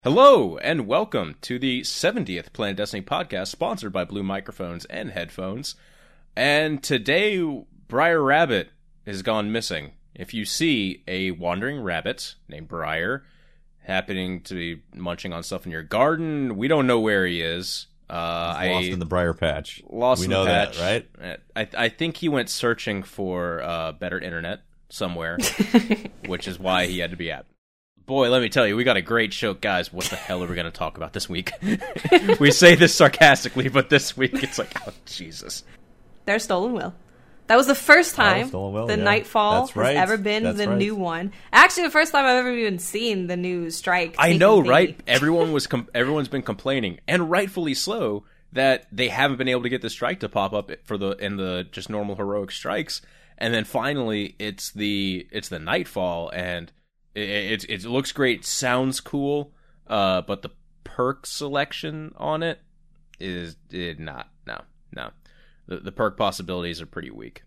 Hello, and welcome to the 70th Planet Destiny podcast, sponsored by Blue Microphones and Headphones. And today, Briar Rabbit has gone missing. If you see a wandering rabbit named Briar happening to be munching on stuff in your garden, we don't know where he is. He's lost in the briar patch. Lost in the patch. That, right? I think he went searching for better internet somewhere, which is why he had to be out. Boy, let me tell you, we got a great show. Guys, what the hell are we going to talk about this week? We say this sarcastically, but this week it's like, oh, Jesus. There's Stolen Will. That was the first time Nightfall has ever been new one. Actually, the first time I've ever even seen the new Strike. I know, right? Everyone's been complaining, and rightfully so, that they haven't been able to get the strike to pop up in the just normal heroic strikes. And then finally, it's the Nightfall, and it looks great, sounds cool, but the perk selection on it is not. No. The perk possibilities are pretty weak.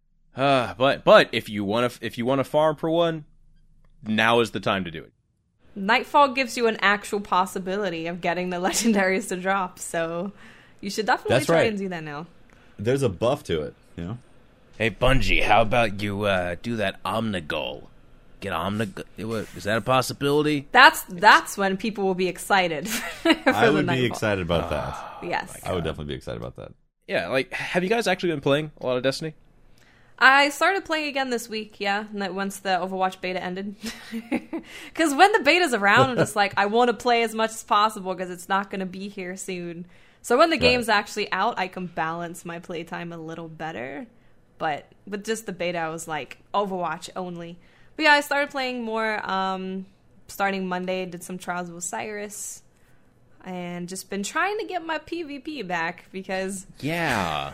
But if you want to farm for one, now is the time to do it. Nightfall gives you an actual possibility of getting the legendaries to drop, so you should definitely try and do that now. There's a buff to it, you know. Hey Bungie, how about you do that Omnigul? Get Omnigul. Is that a possibility? That's when people will be excited. I would be excited about that. Yes, I would definitely be excited about that. Yeah, like, have you guys actually been playing a lot of Destiny? I started playing again this week, yeah, once the Overwatch beta ended. Because when the beta's around, I'm just like, I want to play as much as possible because it's not going to be here soon. So when the game's actually out, I can balance my playtime a little better. But with just the beta, I was like, Overwatch only. But yeah, I started playing more starting Monday, did some Trials of Osiris. And just been trying to get my PvP back because... Yeah.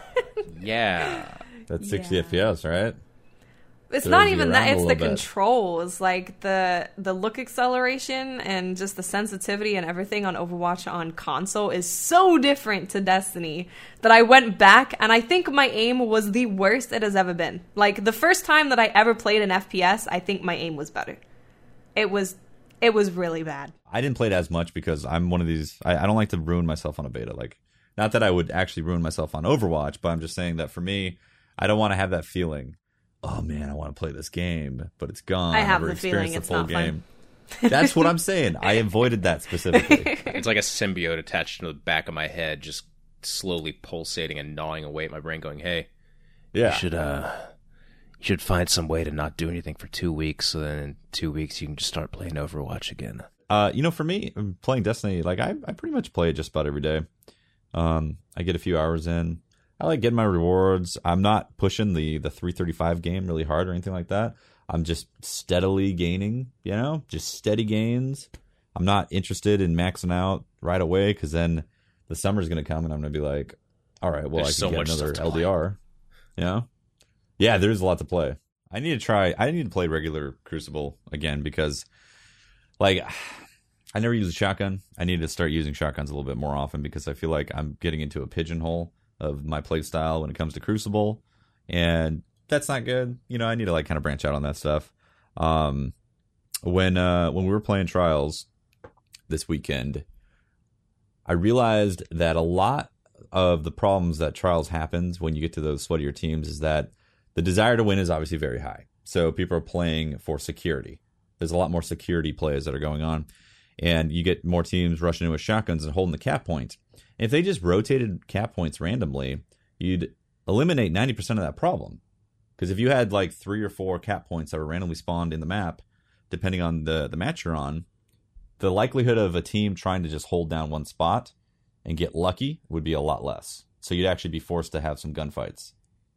That's 60 FPS, right? It's not even that. It's the controls. Like, the look acceleration and just the sensitivity and everything on Overwatch on console is so different to Destiny that I went back, and I think my aim was the worst it has ever been. Like, the first time that I ever played an FPS, I think my aim was better. It was really bad. I didn't play it as much because I'm one of these... I don't like to ruin myself on a beta. Like, not that I would actually ruin myself on Overwatch, but I'm just saying that for me, I don't want to have that feeling, oh man, I want to play this game, but it's gone. I have the feeling it's not fun. That's what I'm saying. I avoided that specifically. It's like a symbiote attached to the back of my head, just slowly pulsating and gnawing away at my brain, going, hey, you should find some way to not do anything for 2 weeks, so then in 2 weeks you can just start playing Overwatch again. For me, playing Destiny, like I pretty much play it just about every day. I get a few hours in. I like getting my rewards. I'm not pushing the 335 game really hard or anything like that. I'm just steadily gaining, just steady gains. I'm not interested in maxing out right away because then the summer's going to come and I'm going to be like, all right, well, I can get another LDR. Yeah, there's a lot to play. I need to play regular Crucible again because, like, I never used a shotgun. I need to start using shotguns a little bit more often because I feel like I'm getting into a pigeonhole of my play style when it comes to Crucible, and that's not good. I need to kind of branch out on that stuff. When we were playing Trials this weekend, I realized that a lot of the problems that Trials happens when you get to those sweatier teams is that the desire to win is obviously very high. So people are playing for security. There's a lot more security plays that are going on, and you get more teams rushing in with shotguns and holding the cap point. If they just rotated cap points randomly, you'd eliminate 90% of that problem. Because if you had 3 or 4 cap points that were randomly spawned in the map, depending on the match you're on, the likelihood of a team trying to just hold down one spot and get lucky would be a lot less. So you'd actually be forced to have some gunfights.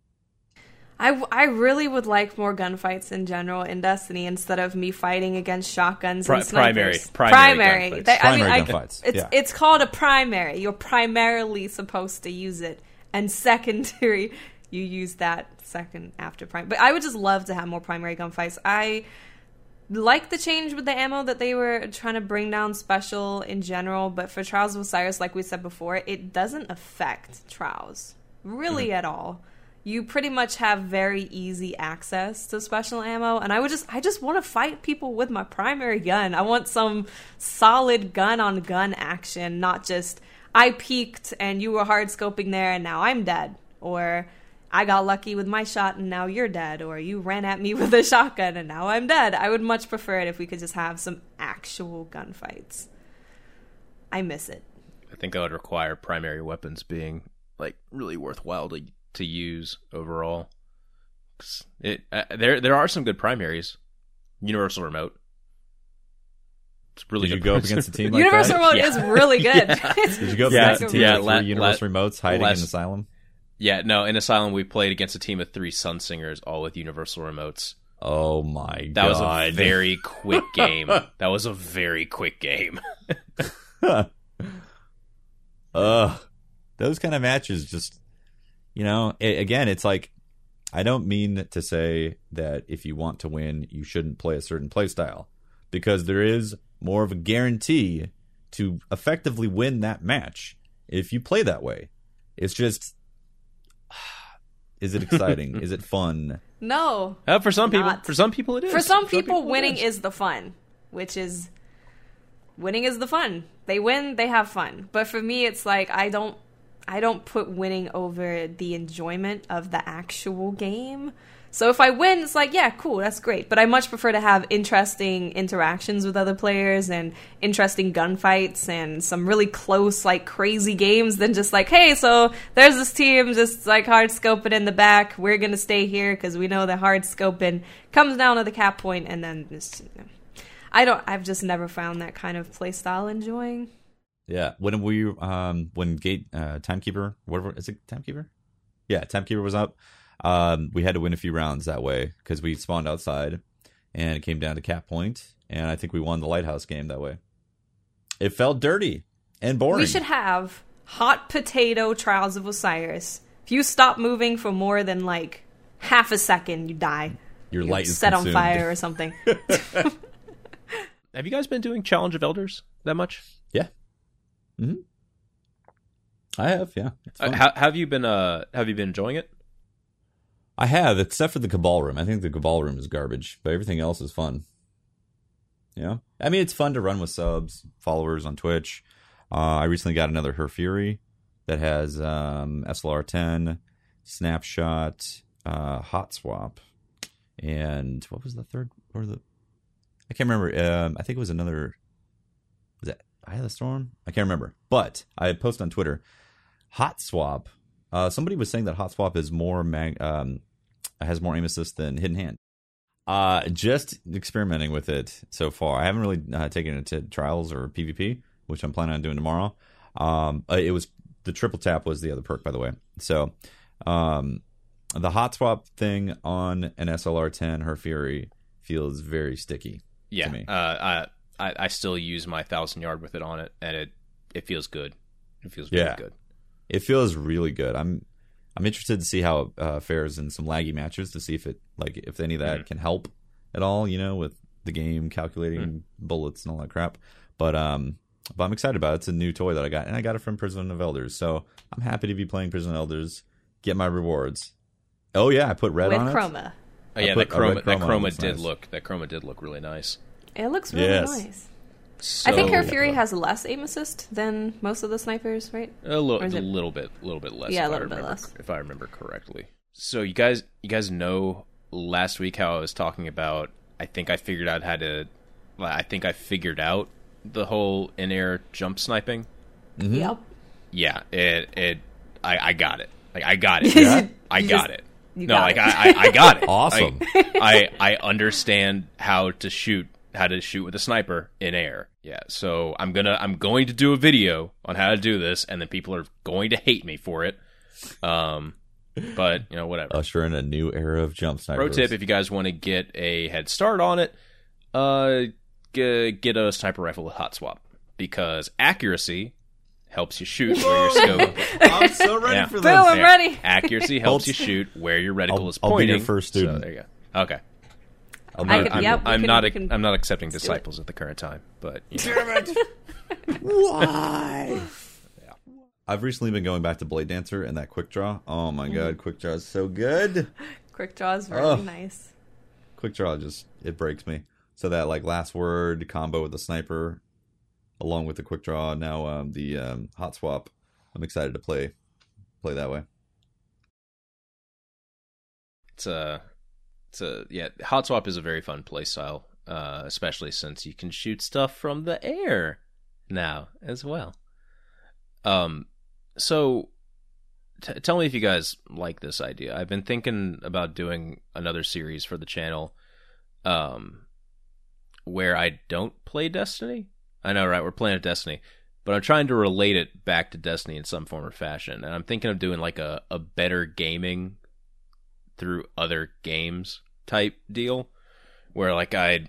I really would like more gunfights in general in Destiny instead of me fighting against shotguns and snipers. Primary gunfights. It's called a primary. You're primarily supposed to use it, and secondary, you use that second after primary. But I would just love to have more primary gunfights. I like the change with the ammo that they were trying to bring down special in general, but for Trials of Osiris, like we said before, it doesn't affect Trials really at all. you pretty much have very easy access to special ammo, and I just want to fight people with my primary gun. I want some solid gun on gun action, not just I peeked and you were hard scoping there and now I'm dead, or I got lucky with my shot and now you're dead, or you ran at me with a shotgun and now I'm dead. I would much prefer it if we could just have some actual gunfights. I miss it. I think that would require primary weapons being like really worthwhile to use overall. There are some good primaries. Universal Remote. It's really Did good. you go up against a team like Universal that? Remote is really good. Did you go up against a team with la- 3 Universal Remotes hiding in Asylum? Yeah, no, in Asylum we played against a team of 3 Sunsingers, all with Universal Remotes. Oh my god. That was a very quick game. That was a very quick game. Those kind of matches just, again, it's like, I don't mean to say that if you want to win, you shouldn't play a certain play style, because there is more of a guarantee to effectively win that match if you play that way. It's just, is it exciting? Is it fun? No. For some people, not. it is. For some people, winning is the fun, winning is the fun. They win, they have fun. But for me, it's like I don't put winning over the enjoyment of the actual game. So if I win, it's like, yeah, cool, that's great. But I much prefer to have interesting interactions with other players and interesting gunfights and some really close, like, crazy games than just like, hey, so there's this team just, like, hard scoping in the back. We're going to stay here because we know that hard scoping comes down to the cap point, and then just, I've just never found that kind of play style enjoying. Yeah, when Gate Timekeeper, whatever, is it Timekeeper? Yeah, Timekeeper was up. We had to win a few rounds that way because we spawned outside, and it came down to cap point, and I think we won the Lighthouse game that way. It felt dirty and boring. We should have hot potato Trials of Osiris. If you stop moving for more than like half a second, you die. Your light is set consumed. on fire or something. Have you guys been doing Challenge of Elders that much? Yeah. Mm-hmm. I have, yeah. It's fun. Have you been enjoying it? I have, except for the Cabal room. I think the Cabal room is garbage, but everything else is fun. Yeah, I mean, it's fun to run with subs, followers on Twitch. I recently got another Her Fury that has SLR10, Snapshot, Hot Swap, and what was the third? I can't remember. I think it was another. Was that Eye of the Storm? I can't remember. But I posted on Twitter, Hot Swap. Somebody was saying that Hot Swap is has more aim assist than Hidden Hand. Just experimenting with it so far. I haven't really taken it to trials or PvP, which I'm planning on doing tomorrow. It was the triple tap was the other perk, by the way. So the Hot Swap thing on an SLR10 Her Fury feels very sticky. Yeah, to me. I still use my 1,000 yard with it on it, and it feels good. It feels really good. It feels really good. I'm interested to see how it fares in some laggy matches to see if any of that can help at all. With the game calculating bullets and all that crap. But I'm excited about it. It's a new toy that I got, and I got it from Prison of Elders. So I'm happy to be playing Prison of Elders. Get my rewards. Oh yeah, I put red with on chroma. Oh yeah, that chroma did look really nice. It looks really nice. So, I think Her Fury has less aim assist than most of the snipers, right? A little bit less. Yeah, a little bit less. If I remember correctly. So you guys know last week how I was talking about. I think I figured out the whole in-air jump sniping. Mm-hmm. Yep. Yeah, I got it. Like I got it. Yeah? I got it. got it. I got it. Awesome. I understand how to shoot with a sniper in air. Yeah, so I'm going to do a video on how to do this, and then people are going to hate me for it. But whatever. Usher in a new era of jump snipers. Pro tip: if you guys want to get a head start on it, get a sniper rifle with hot swap, because accuracy helps you shoot where your scope. I'm so ready for this. Bill, I'm ready. Accuracy helps you shoot where your reticle is pointing. I'll be your first student. So there you go. Okay. I'm not accepting disciples at the current time, but Damn it! Why? I've recently been going back to Blade Dancer and that Quick Draw. Oh my god, Quick Draw is so good. Quick Draw is really nice. Quick Draw it breaks me. So that like last word combo with the sniper, along with the Quick Draw, now the Hot Swap. I'm excited to play that way. Hot Swap is a very fun play style, especially since you can shoot stuff from the air now as well. So tell me if you guys like this idea. I've been thinking about doing another series for the channel, where I don't play Destiny. I know, right? We're playing a Destiny, but I'm trying to relate it back to Destiny in some form or fashion. And I'm thinking of doing like a better gaming through other games type deal, where like or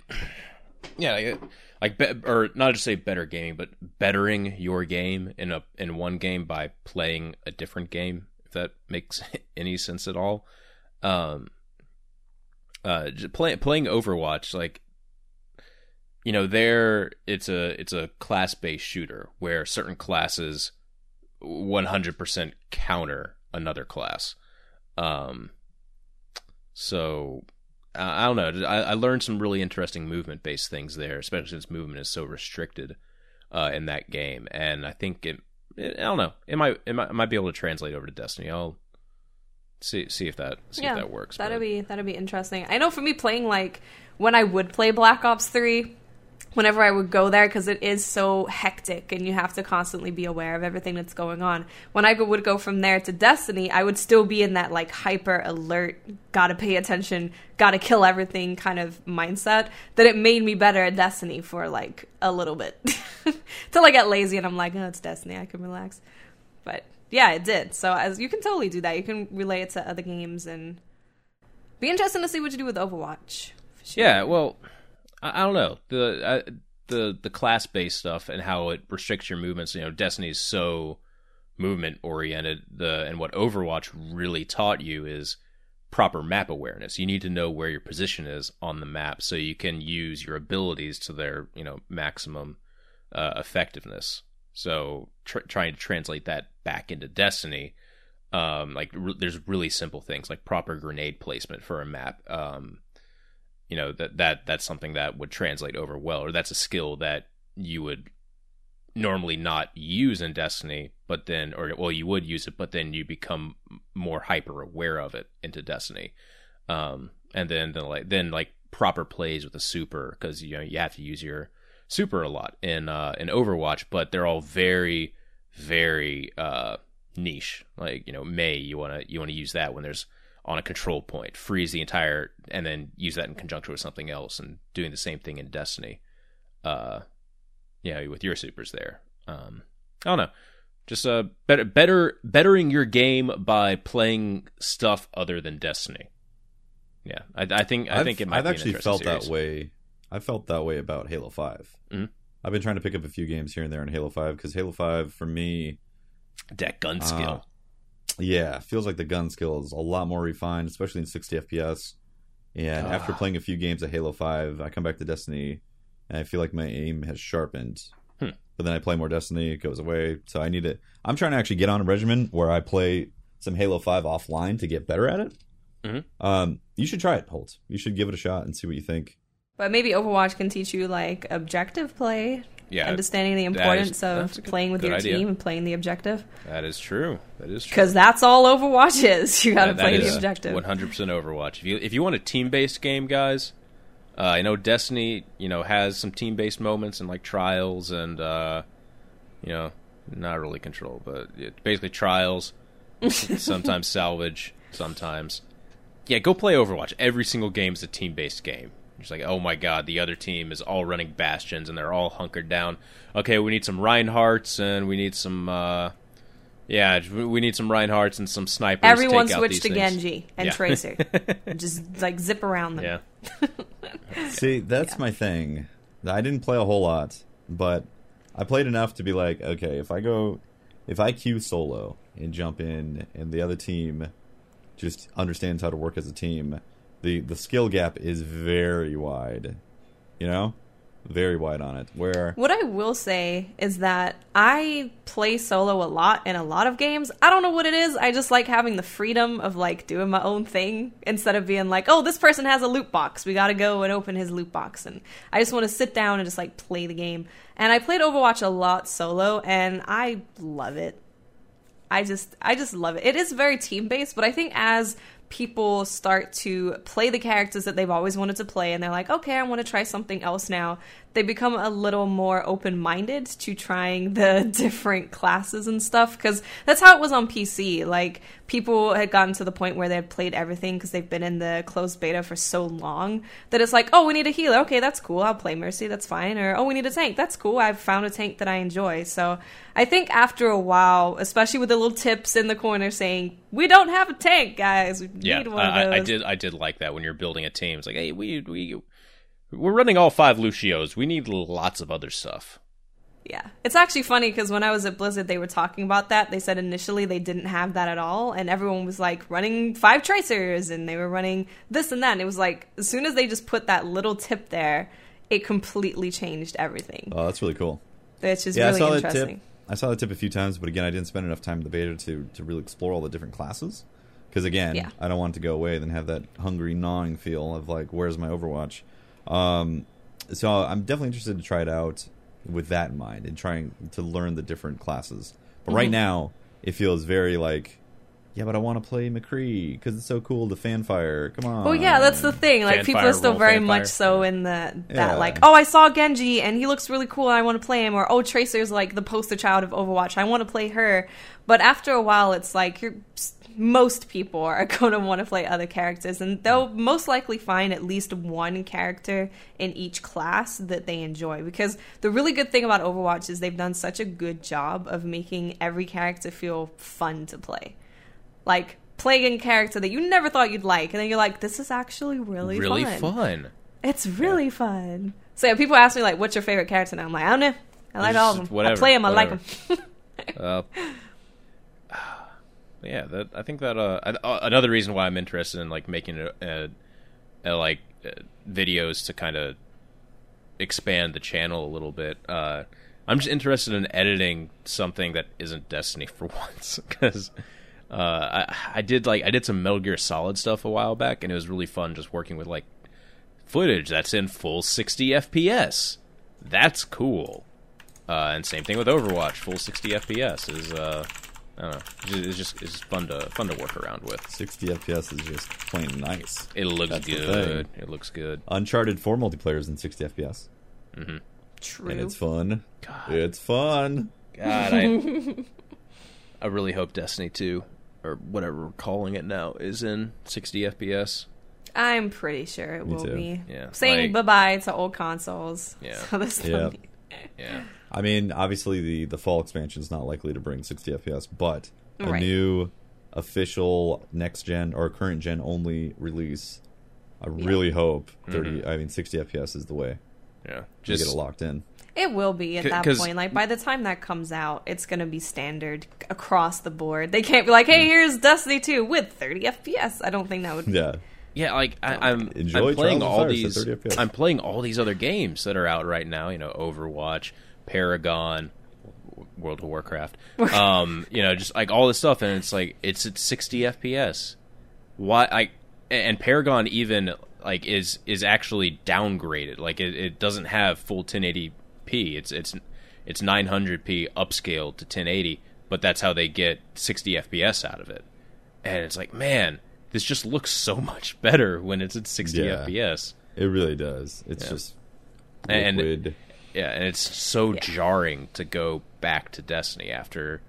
not just say better gaming, but bettering your game in one game by playing a different game, if that makes any sense at all. Playing Overwatch, like, you know, it's a class-based shooter where certain classes 100% counter another class. So I don't know. I learned some really interesting movement-based things there, especially since movement is so restricted in that game. And I think I don't know. It might be able to translate over to Destiny. I'll see if that works. That'd be interesting. I know for me, playing like when I would play Black Ops 3, whenever I would go there, because it is so hectic and you have to constantly be aware of everything that's going on. When I would go from there to Destiny, I would still be in that like hyper alert, gotta pay attention, gotta kill everything kind of mindset, that it made me better at Destiny for like a little bit. Till I get lazy and I'm like, oh, it's Destiny, I can relax. But yeah, it did. So you can totally do that. You can relay it to other games, and be interesting to see what you do with Overwatch. Sure. Yeah, well, I don't know, the class based stuff and how it restricts your movements. You know, Destiny is so movement oriented. And what Overwatch really taught you is proper map awareness. You need to know where your position is on the map so you can use your abilities to their maximum effectiveness. So trying to translate that back into Destiny, there's really simple things like proper grenade placement for a map. That's something that would translate over well, or that's a skill that you would normally not use in Destiny, but then, you would use it, but then you become more hyper aware of it into Destiny. And then proper plays with a super, because you have to use your super a lot in Overwatch, but they're all very, very niche. Like, Mei, you want to use that when there's on a control point, freeze the entire, and then use that in conjunction with something else, and doing the same thing in Destiny. With your supers there. I don't know. Just bettering your game by playing stuff other than Destiny. Yeah, I think it might. I've be actually an felt series. that way. I felt that way about Halo 5. Mm-hmm. I've been trying to pick up a few games here and there in Halo 5, because Halo 5 for me, that gun skill. Yeah, feels like the gun skill is a lot more refined, especially in 60 FPS. And after playing a few games of Halo 5, I come back to Destiny, and I feel like my aim has sharpened. But then I play more Destiny, it goes away. So I need it. I'm trying to actually get on a regimen where I play some Halo 5 offline to get better at it. Mm-hmm. You should try it, Holt. You should give it a shot and see what you think. But maybe Overwatch can teach you like objective play. Yeah, understanding the importance of playing with your team and playing the objective. That is true. Because that's all Overwatch is. You got to play the objective. 100% Overwatch. If you want a team-based game, guys, I know Destiny, has some team-based moments and like trials and not really control, but basically trials. Sometimes salvage. Sometimes, go play Overwatch. Every single game is a team-based game. It's like, oh my god, the other team is all running Bastions and they're all hunkered down. Okay, we need some Reinhardts and we need some, we need some Reinhardts and some snipers. Everyone switched to Genji and Tracer. Just like zip around them. Yeah. See, that's my thing. I didn't play a whole lot, but I played enough to be like, okay, if I queue solo and jump in and the other team just understands how to work as a team, the skill gap is very wide, very wide on it. Where What I will say is that I play solo a lot in a lot of games. I don't know what it is. I just like having the freedom of like doing my own thing instead of being like, oh, this person has a loot box. We got to go and open his loot box. And I just want to sit down and just like play the game. And I played Overwatch a lot solo, and I love it. I just love it. It is very team based, but I think as people start to play the characters that they've always wanted to play, and they're like, okay, I want to try something else now, they become a little more open-minded to trying the different classes and stuff, because that's how it was on PC. Like, people had gotten to the point where they had played everything because they've been in the closed beta for so long that it's like, oh, we need a healer. Okay, that's cool. I'll play Mercy. That's fine. Or, oh, we need a tank. That's cool. I've found a tank that I enjoy. So I think after a while, especially with the little tips in the corner saying, we don't have a tank, guys. We need one of those. I did like that when you're building a team. It's like, hey, we're running all 5 Lucios. We need lots of other stuff. Yeah. It's actually funny because when I was at Blizzard, they were talking about that. They said initially they didn't have that at all. And everyone was like running 5 Tracers and they were running this and that. And it was like, as soon as they just put that little tip there, it completely changed everything. Oh, that's really cool. It's just really interesting. I saw the tip a few times, but again, I didn't spend enough time in the beta to really explore all the different classes. Because again, I don't want it to go away, then have that hungry, gnawing feel of like, where's my Overwatch? So I'm definitely interested to try it out with that in mind and trying to learn the different classes. But right now, it feels very like, yeah, but I want to play McCree because it's so cool to fanfire. Come on. Well, yeah, that's the thing. Like, people are still very much so in that like, oh, I saw Genji and he looks really cool and I want to play him. Or, oh, Tracer's like the poster child of Overwatch. I want to play her. But after a while, it's like most people are going to want to play other characters, and they'll most likely find at least one character in each class that they enjoy. Because the really good thing about Overwatch is they've done such a good job of making every character feel fun to play. Like, playing a character that you never thought you'd like, and then you're like, this is actually really fun. It's really fun. So yeah, people ask me, like, what's your favorite character? And I'm like, I don't know. I like all of them. I play them, I like them. Yeah, I think that another reason why I'm interested in like making videos to kind of expand the channel a little bit. I'm just interested in editing something that isn't Destiny for once, because I did some Metal Gear Solid stuff a while back, and it was really fun just working with like footage that's in full 60 FPS. That's cool. And same thing with Overwatch. Full 60 FPS is I don't know. It's fun to work around with. 60 FPS is just plain nice. It looks good. It looks good. Uncharted 4 multiplayer is in 60 FPS. Mm-hmm. True. And it's fun. God. It's fun. God, I really hope Destiny 2, or whatever we're calling it now, is in 60 FPS. I'm pretty sure it will be. Yeah. Saying bye-bye to old consoles. Yeah. So this Yeah. I mean, obviously the fall expansion is not likely to bring 60 FPS, but a new official next gen or current gen only release, I really hope 60 FPS is the way. Yeah. Just get it locked in. It will be at that point. Like, by the time that comes out, it's going to be standard across the board. They can't be like, hey, here's Destiny 2 with 30 FPS. I don't think that would Yeah, like I'm playing all these. I'm playing all these other games that are out right now. You know, Overwatch, Paragon, World of Warcraft. You know, just like all this stuff, and it's like it's at 60 FPS. Why? And Paragon even like is actually downgraded. Like it doesn't have full 1080p. It's 900p upscaled to 1080, but that's how they get 60 FPS out of it. And it's like, man, this just looks so much better when it's at 60 FPS. It really does. It's just liquid. And it's so jarring to go back to Destiny after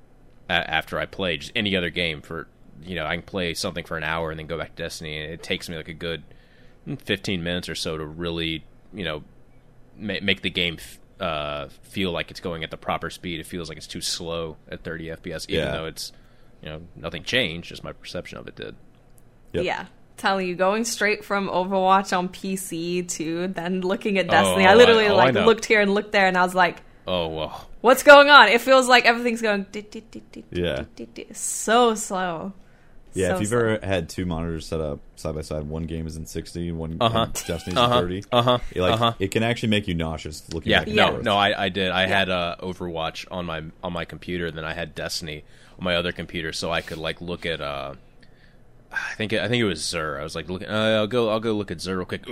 I play just any other game for, you know, I can play something for an hour and then go back to Destiny, and it takes me like a good 15 minutes or so to really, you know, make the game feel like it's going at the proper speed. It feels like it's too slow at 30 FPS, even though it's, you know, nothing changed, just my perception of it did. Yep. Yeah. Telling you, going straight from Overwatch on PC to then looking at Destiny, I literally looked here and looked there, and I was like, oh, well. What's going on? It feels like everything's going Yeah. so slow. Yeah, So if you've slow. ever had two monitors set up side by side, one game is in 60, one Uh-huh. Destiny's in 30. It can actually make you nauseous looking Yeah, back and Yeah. forth. no, I did. I had Overwatch on my computer, and then I had Destiny on my other computer, so I could like look at. I think it was Xur. I was like, looking. I'll go look at Xur real quick.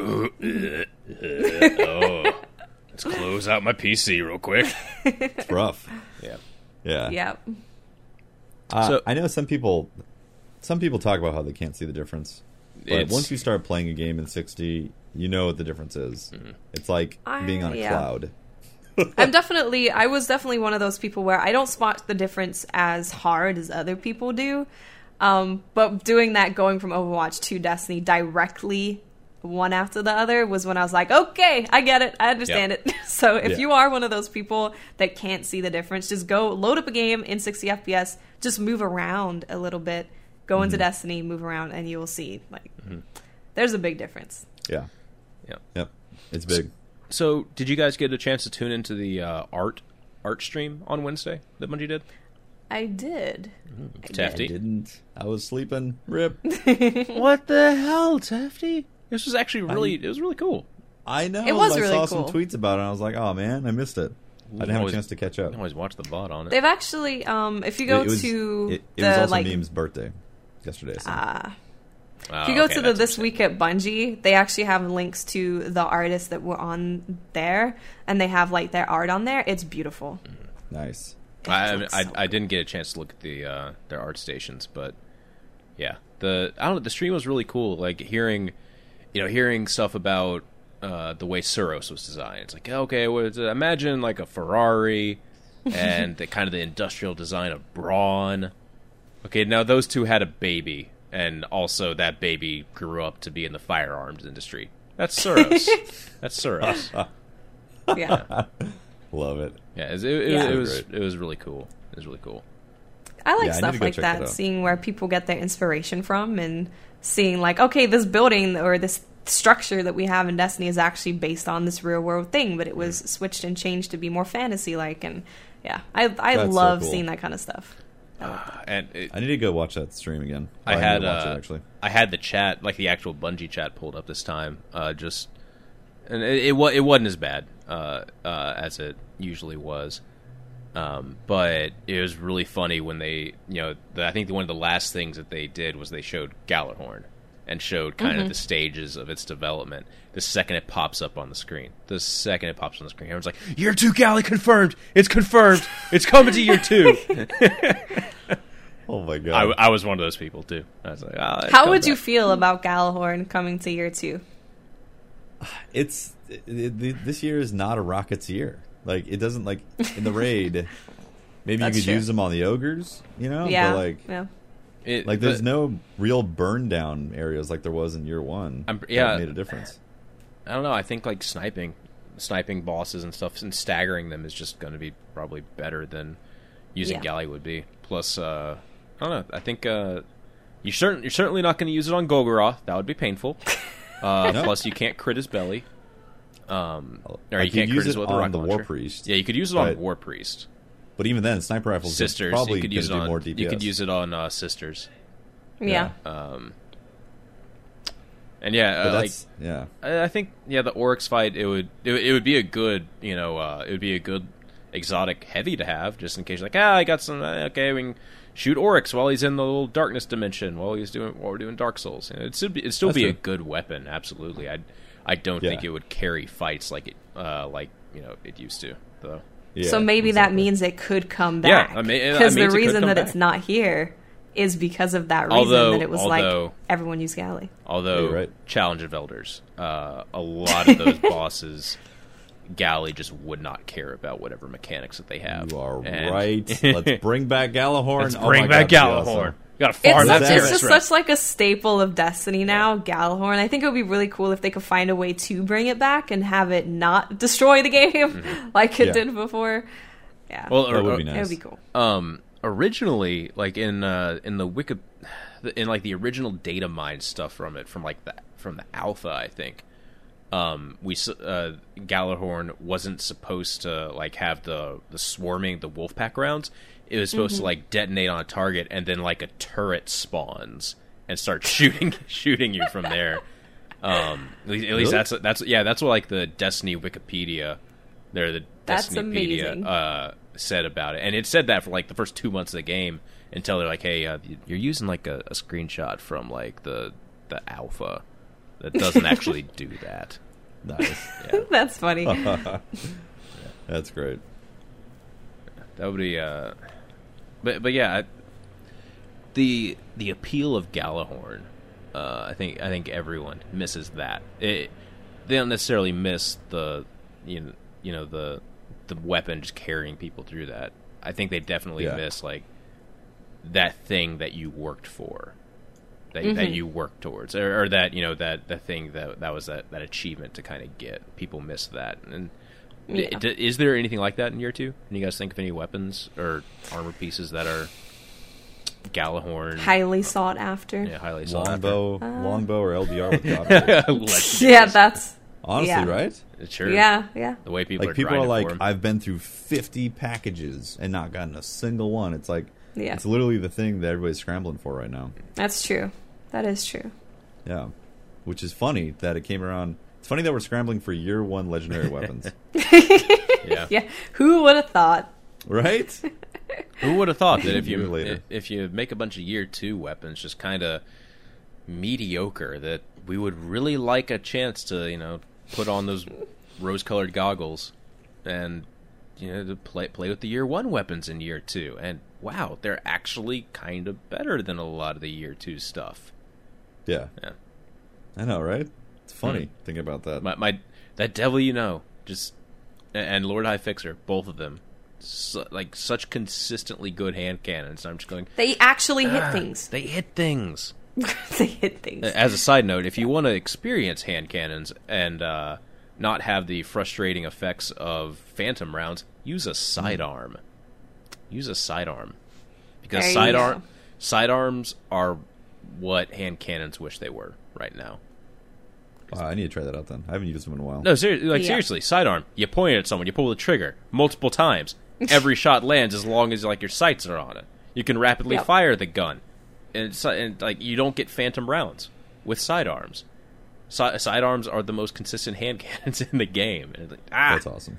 Oh, let's close out my PC real quick. It's rough. Yeah. Yeah. Yeah. So- I know some people talk about how they can't see the difference. But It's- once you start playing a game in 60, you know what the difference is. Mm-hmm. It's like being on a Yeah. cloud. I was definitely one of those people where I don't spot the difference as hard as other people do. But doing that, going from Overwatch to Destiny directly, one after the other, was when I was like, okay, I get it. I understand it. So if Yeah. you are one of those people that can't see the difference, just go load up a game in 60 FPS, just move around a little bit, go into Destiny, move around, and you will see, like, there's a big difference. Yeah. Yeah. Yep. It's big. So, did you guys get a chance to tune into the art stream on Wednesday that Bungie did? I did. I Tefty. did. Didn't. I was sleeping. Rip. What the hell, Tefty? This was actually it was really cool. I know. It was I really saw cool. some tweets about it, and I was like, oh, man, I missed it. I didn't have a Always- chance to catch I up. can always watch the VOD on it. They've actually, if you go it was, to it the, was also like, Meme's birthday yesterday. So. if you go to the This Week at Bungie, they actually have links to the artists that were on there, and they have, like, their art on there. It's beautiful. Nice. I didn't get a chance to look at their art stations, but yeah, I don't know. The stream was really cool. Like hearing stuff about the way Suros was designed. It's like, okay, imagine like a Ferrari and the kind of the industrial design of Braun. Okay, now those two had a baby, and also that baby grew up to be in the firearms industry. That's Suros. That's Suros. Yeah. Love it. Yeah, Yeah. it was really cool. It was really cool. I like Yeah, I need stuff to go like check that that, out. seeing where people get their inspiration from and seeing, like, okay, this building or this structure that we have in Destiny is actually based on this real world thing, but it was switched and changed to be more fantasy like. And yeah, I That's so love cool. seeing that kind of stuff. And I need to go watch that stream again. I need had to watch it, actually. I had the chat, like the actual Bungie chat, pulled up this time. And it wasn't as bad as it usually was, but it was really funny when they, I think one of the last things that they did was they showed Galahorn and showed kind of the stages of its development. The second it pops up on the screen, everyone's like, "Year 2 Galley confirmed! It's confirmed! It's coming to Year 2!" Oh my god. I was one of those people too. I was like, How would you feel about Galahorn coming to Year 2? This year is not a Rockets year. Like, it doesn't, like, in the raid, maybe you That's could true. use them on the ogres, Yeah. But, like, yeah. there's no real burn down areas like there was in year one. Yeah. That made a difference. I don't know. I think like sniping bosses and stuff and staggering them is just going to be probably better than using Yeah. Galley would be. Plus, I don't know. I think you're certainly not going to use it on Golgoroth. That would be painful. Plus, you can't crit his belly. Or Like, you can't use crit his it with the on rocket the War launcher. Priest. Yeah, you could use it on but- War Priest. But even then, sniper rifles are Sisters. probably You could going to use it do on more DPS. You could use it on Sisters. Yeah. And yeah, But like that's, yeah. I think the Oryx fight it would be a good it would be a good exotic heavy to have just in case I got some okay we can shoot Oryx while he's in the little darkness dimension while we're doing Dark Souls. It'd still be That's a true. good weapon, absolutely. I don't think it would carry fights like it used to though. Yeah, So maybe that exactly. means it could come Yeah, back. I mean, it Because the means it could reason come that back. it's not here is because of that reason Although- that it was although- like everyone used Galley. Although Yeah, you're right. Challenge of Elders, a lot of those bosses, Galley just would not care about whatever mechanics that they have. You are And- right. Let's bring back Galahorn. Let's Oh bring my back God, that'd be Galahorn. awesome. You gotta farm that It's Terrace just Red. such like a staple of Destiny now, Galahorn. I think it would be really cool if they could find a way to bring it back and have it not destroy the game like it Yeah. did before. Yeah, Well, That would be it nice. would be cool. Originally, like in the Wiki, in like the original data mine stuff from the alpha, I think Gjallarhorn wasn't supposed to like have the swarming, the wolf pack rounds. It was supposed to like detonate on a target, and then like a turret spawns and starts shooting you from there. At least that's what like the Destiny Wikipedia, the Destinypedia said about it, and it said that for like the first 2 months of the game until they're like, hey, you're using like a screenshot from like the alpha that doesn't actually do that. Nice. Yeah. That's funny. That's great. That would be but yeah, the appeal of Gjallarhorn, I think everyone misses that. They don't necessarily miss the the weapon just carrying people through that. I think they definitely miss like that thing that you worked for, that you worked towards, or that that thing that was that achievement to kind of get. People miss that. And is there anything like that in year 2? Can you guys think of any weapons or armor pieces that are Gjallarhorn highly sought after? Yeah, highly sought longbow or LDR with God. Yeah, that's honestly right. Sure. Yeah. The way people like are people grinding are like, for 'em. I've been through 50 packages and not gotten a single one. It's like it's literally the thing that everybody's scrambling for right now. That's true. That is true. Yeah, which is funny that it came around. It's funny that we're scrambling for year 1 legendary weapons. Yeah. Who would have thought? Right? Who would have thought that Later. if you make a bunch of year 2 weapons just kind of mediocre, that we would really like a chance to put on those rose-colored goggles and to play with the year 1 weapons in year 2, and wow, they're actually kind of better than a lot of the year 2 stuff. Yeah. I know, right? It's funny thinking about that. My that devil just and Lord High Fixer, both of them, such consistently good hand cannons. I'm just going. They actually hit things. They hit things. They hit things. As a side note, if you want to experience hand cannons and not have the frustrating effects of phantom rounds, use a sidearm. Use a sidearm, because sidearms are what hand cannons wish they were right now. Wow, I need to try that out then. I haven't used them in a while. No, seriously, sidearm. You point it at someone, you pull the trigger multiple times. Every shot lands as long as like your sights are on it. You can rapidly fire the gun, and like you don't get phantom rounds with sidearms. Sidearms are the most consistent hand cannons in the game. And that's awesome.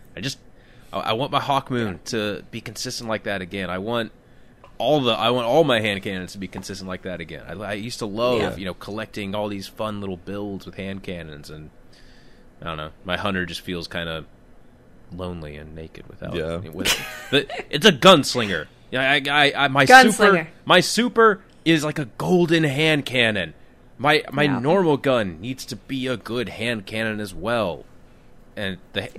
I want my Hawkmoon to be consistent like that again. I want all my hand cannons to be consistent like that again. I used to love collecting all these fun little builds with hand cannons, and I don't know, my hunter just feels kind of lonely and naked without it's a gunslinger. My super is like a golden hand cannon. My normal gun needs to be a good hand cannon as well, and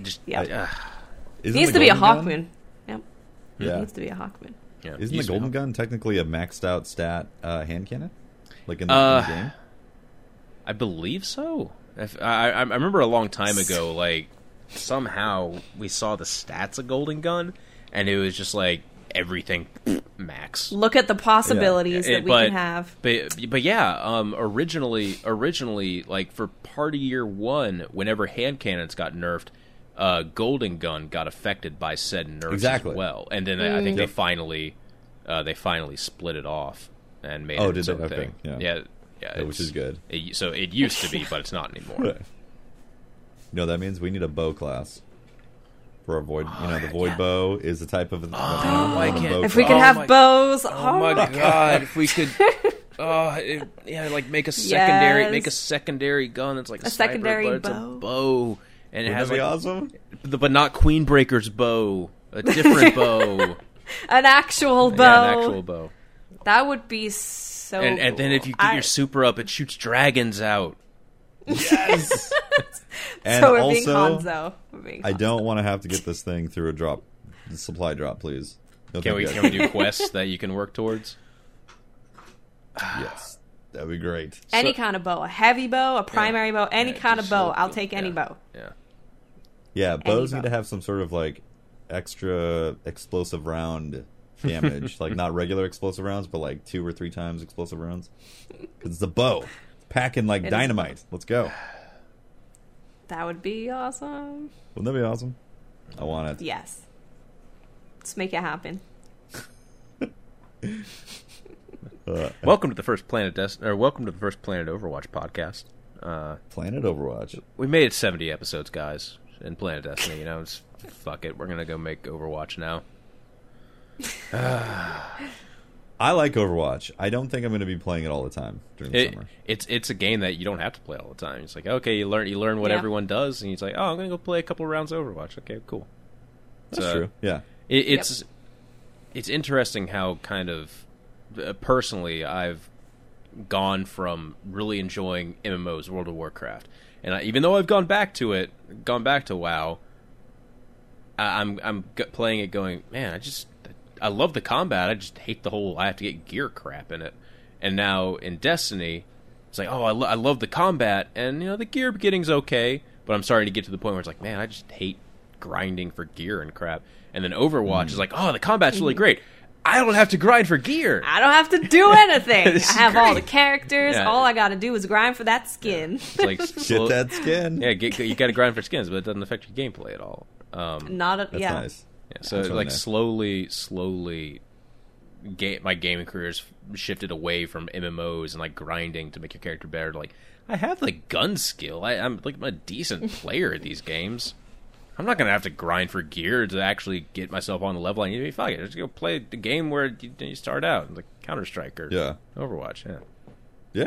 it needs to be a Hawkmoon. Yep. Yeah. It needs to be a Hawkmoon. Yeah, isn't the golden gun technically a maxed out stat hand cannon? Like in the game? I believe so. I remember a long time ago, like somehow we saw the stats of golden gun, and it was just like everything max. Look at the possibilities that we can have. But yeah, originally, like for part of year 1, whenever hand cannons got nerfed, golden gun got affected by said nerfs as well, and then I think they finally split it off and made it its own thing. Yeah, which is good. So it used to be, but it's not anymore. That means we need a bow class for our void. The void bow is the type of. If we could have bows, oh my god! If we could. Like make a secondary gun that's like a sniper, secondary but it's a bow. And it has like awesome, but not Queenbreaker's bow, a different bow, an actual bow. Yeah, an actual bow. That would be so. And then if you get your super up, it shoots dragons out. Yes. And so we're also, being Hanzo. I don't want to have to get this thing through a supply drop, please. No, can we do quests that you can work towards? Yes. That'd be great. Any kind of bow. A heavy bow, a primary bow, any kind of bow. I'll take any bow. Yeah, bows need to have some sort of like extra explosive round damage. Like not regular explosive rounds, but like 2 or 3 times explosive rounds. Because it's a bow. Packing like dynamite. Let's go. That would be awesome. Wouldn't that be awesome? I want it. Yes. Let's make it happen. Welcome to the first Planet welcome to the first Planet Overwatch podcast. Planet Overwatch. We made it 70 episodes, guys, in Planet Destiny. You know, it's, fuck it. We're gonna go make Overwatch now. I like Overwatch. I don't think I'm going to be playing it all the time during the summer. It's a game that you don't have to play all the time. It's like, okay, you learn what everyone does, and it's like, oh, I'm going to go play a couple rounds of Overwatch. Okay, cool. That's true. Yeah. It's interesting how kind of personally I've gone from really enjoying MMOs, World of Warcraft, and even though I've gone back to WoW, I'm playing it going, man, I love the combat. I just hate the whole I have to get gear crap in it. And now in Destiny, it's like, oh, I love the combat, and the gear getting's okay, but I'm starting to get to the point where it's like, man, I just hate grinding for gear and crap. And then Overwatch is like, oh, the combat's really great. I don't have to grind for gear. I don't have to do anything. I have all the great. characters. Yeah. All I got to do is grind for that skin. It's like Get that skin. Yeah, you got to grind for skins, but it doesn't affect your gameplay at all. That's yeah. nice. Yeah, so That's really like nice. slowly, my gaming career's shifted away from MMOs and like grinding to make your character better. Like, I have the gun skill. I'm a decent player at these games. I'm not gonna have to grind for gear to actually get myself on the level I need to be. Fuck it, just go play the game where you start out, like Counter-Strike or Overwatch. Yeah. Yeah.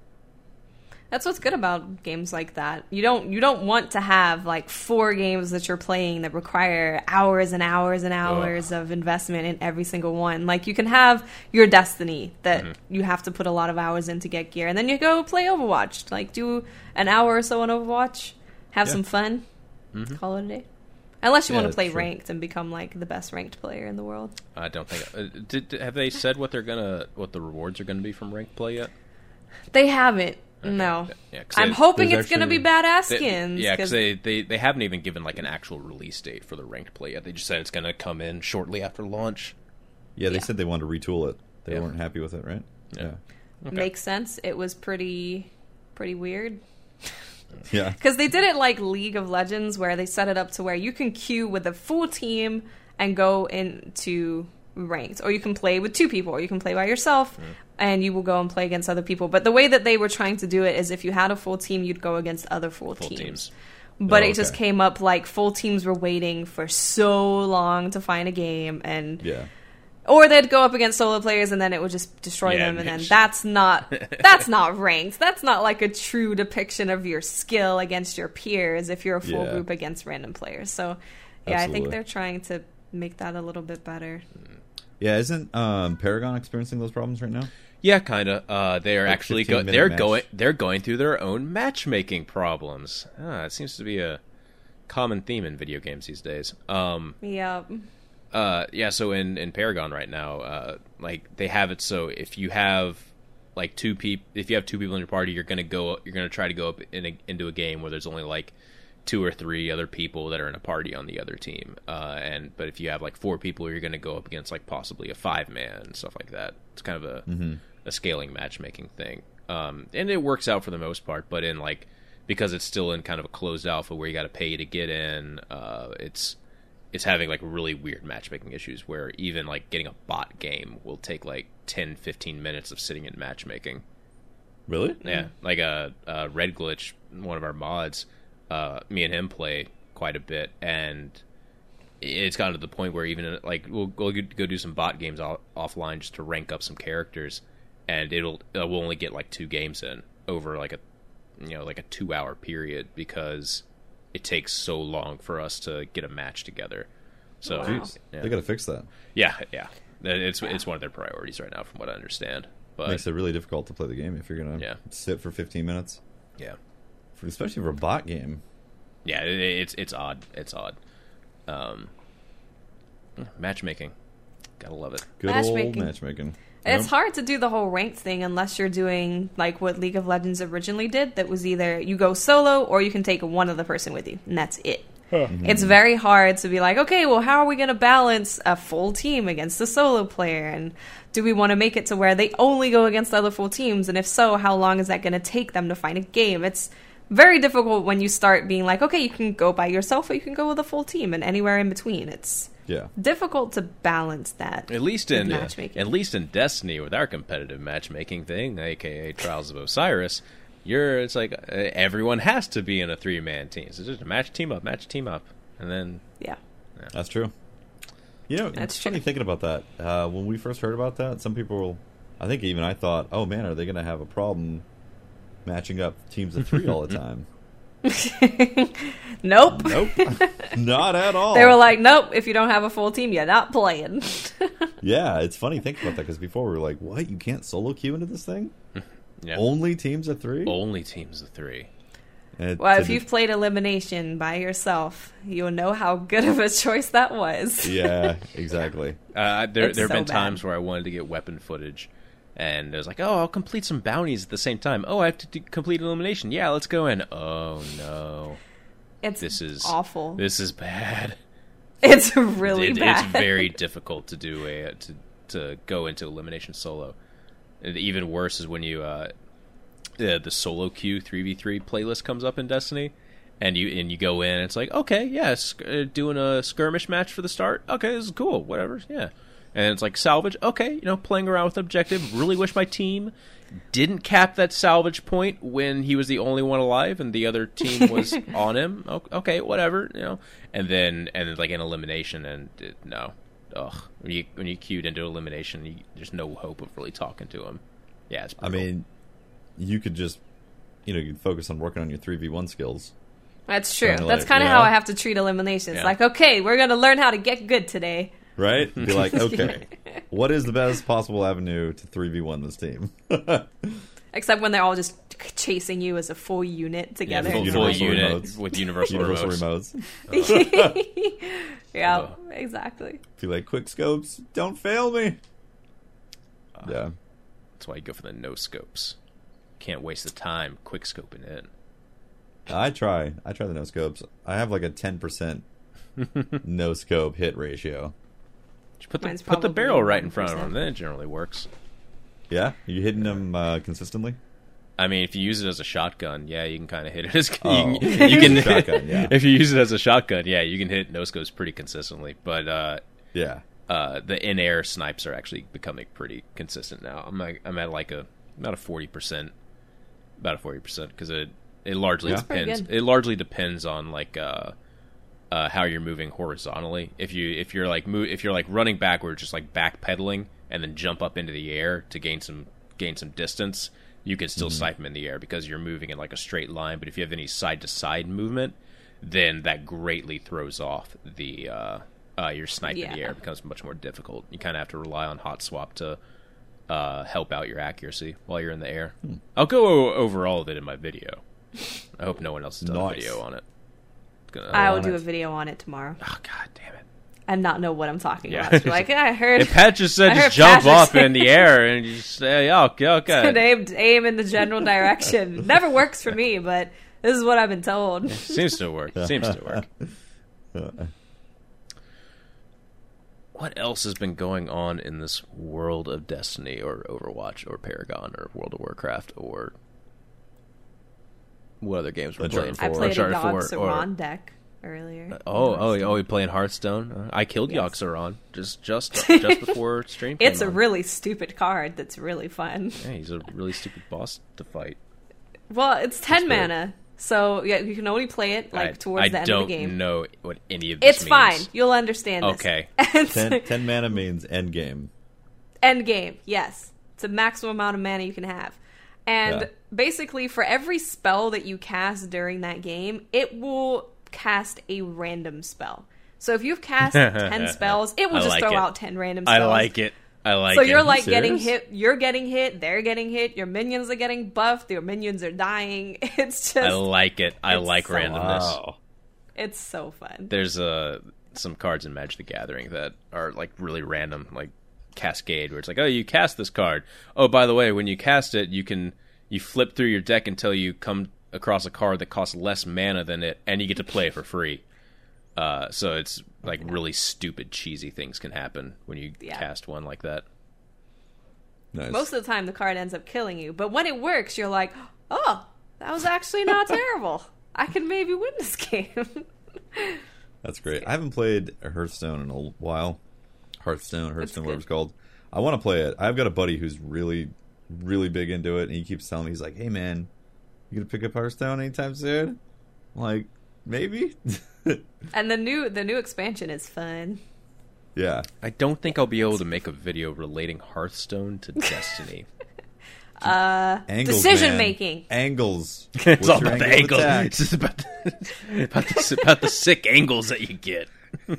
That's what's good about games like that. You don't want to have like 4 games that you're playing that require hours and hours and hours of investment in every single one. Like, you can have your Destiny that you have to put a lot of hours in to get gear, and then you go play Overwatch. Like, do an hour or so on Overwatch, have some fun, call it a day. Unless you want to play ranked and become like the best ranked player in the world. I don't think. Have they said what the rewards are gonna be from ranked play yet? They haven't. Okay. No. Yeah, I'm hoping it's going to be badass skins. Because they haven't even given like an actual release date for the ranked play yet. They just said it's going to come in shortly after launch. Yeah, they said they wanted to retool it. They weren't happy with it, right? Yeah. Okay. Makes sense. It was pretty weird. Yeah. Because they did it like League of Legends, where they set it up to where you can queue with a full team and go into ranked, or you can play with 2 people, or you can play by yourself, and you will go and play against other people. But the way that they were trying to do it is if you had a full team, you'd go against other full teams. But it just came up like full teams were waiting for so long to find a game, and or they'd go up against solo players and then it would just destroy them, and then that's not ranked. That's not like a true depiction of your skill against your peers if you're a full group against random players. So I think they're trying to make that a little bit better. Yeah, isn't Paragon experiencing those problems right now? Yeah, kind of. They are like actually they're going through their own matchmaking problems. It seems to be a common theme in video games these days. So in Paragon right now, like they have it so if you have like 2 people in your party, you're gonna try to go up into a game where there's only like 2 or 3 other people that are in a party on the other team, but if you have like 4 people, you're going to go up against like possibly a 5-man and stuff like that. It's kind of a scaling matchmaking thing, and it works out for the most part. But in like because it's still in kind of a closed alpha where you got to pay to get in, it's having like really weird matchmaking issues where even like getting a bot game will take like 10-15 minutes of sitting in matchmaking. Really? Yeah, like a Red Glitch, one of our mods. Me and him play quite a bit, and it's gotten to the point where even like we'll go do some bot games offline just to rank up some characters, and we'll only get like 2 games in over like a 2-hour period because it takes so long for us to get a match together. So they got to fix that. Yeah, it's one of their priorities right now, from what I understand. But makes it really difficult to play the game if you're gonna sit for 15 minutes. Yeah. Especially for a bot game. Yeah, it's odd. It's odd. Matchmaking. Gotta love it. Good old matchmaking. It's hard to do the whole ranked thing unless you're doing like what League of Legends originally did. That was either you go solo or you can take one other person with you, and that's it. It's very hard to be like, okay, well, how are we going to balance a full team against a solo player? And do we want to make it to where they only go against other full teams? And if so, how long is that going to take them to find a game? It's very difficult when you start being like, okay, you can go by yourself or you can go with a full team, and anywhere in between. It's difficult to balance that. At least in matchmaking. At least in Destiny, with our competitive matchmaking thing, aka Trials of Osiris, it's like everyone has to be in a 3-man team. So just match team up, and then That's true. You know, it's funny thinking about that. When we first heard about that, some people, I think even I thought, oh man, are they going to have a problem matching up teams of 3 all the time? Nope. Not at all. They were like, nope, if you don't have a full team, you're not playing. Yeah, it's funny thinking about that, because before we were like, what, you can't solo queue into this thing? Yeah. Only teams of 3? Only teams of 3. Well, if you've played Elimination by yourself, you'll know how good of a choice that was. Yeah, exactly. There have been times where I wanted to get weapon footage, and I was like, oh, I'll complete some bounties at the same time. Oh, I have to complete Elimination. Yeah, let's go in. Oh, no. This is awful. This is bad. It's really bad. It's very difficult to do to go into Elimination solo. And even worse is when you the solo queue 3v3 playlist comes up in Destiny, and you go in, and it's like, okay, yes, doing a skirmish match for the start. Okay, this is cool. Whatever, yeah. And it's like salvage. Okay, playing around with objective. Really wish my team didn't cap that salvage point when he was the only one alive and the other team was on him. Okay, whatever, And then like an elimination, and no, when you queued into elimination, there's no hope of really talking to him. Yeah, it's brutal. I mean, you could just you could focus on working on your 3v1 skills. That's true. That's kind of how I have to treat eliminations. Like, okay, we're going to learn how to get good today. Right? Be like, okay, what is the best possible avenue to 3v1 this team? Except when they're all just chasing you as a full unit together. Yeah, full unit remotes. With universal remotes. Yeah, exactly. Be like, quick scopes, don't fail me. Yeah. That's why you go for the no scopes. Can't waste the time quick scoping it. I try the no scopes. I have like a 10% no scope hit ratio. Just put the barrel right in front of them, then it generally works. Yeah? Are you hitting them consistently? I mean, if you use it as a shotgun, yeah, you can kind of hit it as you can shotgun, yeah. If you use it as a shotgun, yeah, you can hit no scopes pretty consistently. But the in-air snipes are actually becoming pretty consistent now. I'm at about a 40%, because it largely depends. It largely depends on like how you're moving horizontally. If you're like running backwards, just like backpedaling, and then jump up into the air to gain some distance, you can still snipe them in the air because you're moving in like a straight line. But if you have any side to side movement, then that greatly throws off the your snipe in the air. It becomes much more difficult. You kind of have to rely on hot swap to help out your accuracy while you're in the air. I'll go over all of it in my video. I hope no one else has done a video on it. I will do a video on it tomorrow. Oh, god damn it. And not know what I'm talking about. Like, I heard... If Pat just said just jump up in the air and you just say, okay. Aim in the general direction. Never works for me, but this is what I've been told. Seems to work. What else has been going on in this world of Destiny or Overwatch or Paragon or World of Warcraft or... What other games we're playing? I played a Yogg-Saron deck earlier. You playing Hearthstone? I killed Yogg-Saron just before stream. It's a really stupid card that's really fun. Yeah, he's a really stupid boss to fight. Well, it's 10 mana, so yeah, you can only play it towards the end of the game. I don't know what any of this means. It's fine. You'll understand this. Okay. 10 mana means end game. End game, yes. It's a maximum amount of mana you can have. And basically, for every spell that you cast during that game, it will cast a random spell. So if you've cast 10 spells, it will just throw out 10 random spells. I like it. So you're like getting hit, you're getting hit, they're getting hit, your minions are getting buffed, your minions are dying. It's just... I like it. I like randomness. Wow. It's so fun. There's some cards in Magic the Gathering that are like really random, like Cascade, where it's like, oh, you cast this card. Oh, by the way, when you cast it, you flip through your deck until you come across a card that costs less mana than it, and you get to play it for free. So it's like really stupid, cheesy things can happen when you cast one like that. Nice. Most of the time, the card ends up killing you, but when it works, you're like, oh, That was actually not terrible. I could maybe win this game. That's great. I haven't played Hearthstone in a while. Hearthstone, whatever it's called. I want to play it. I've got a buddy who's really, really big into it, and he keeps telling me, he's like, "Hey, man, you gonna pick up Hearthstone anytime soon?" I'm like, maybe. And the new expansion is fun. Yeah. I don't think I'll be able to make a video relating Hearthstone to Destiny. Angles, Decision man. making. Angles. It's What's all your about the angle of angles. attack? It's just about the sick angles that you get.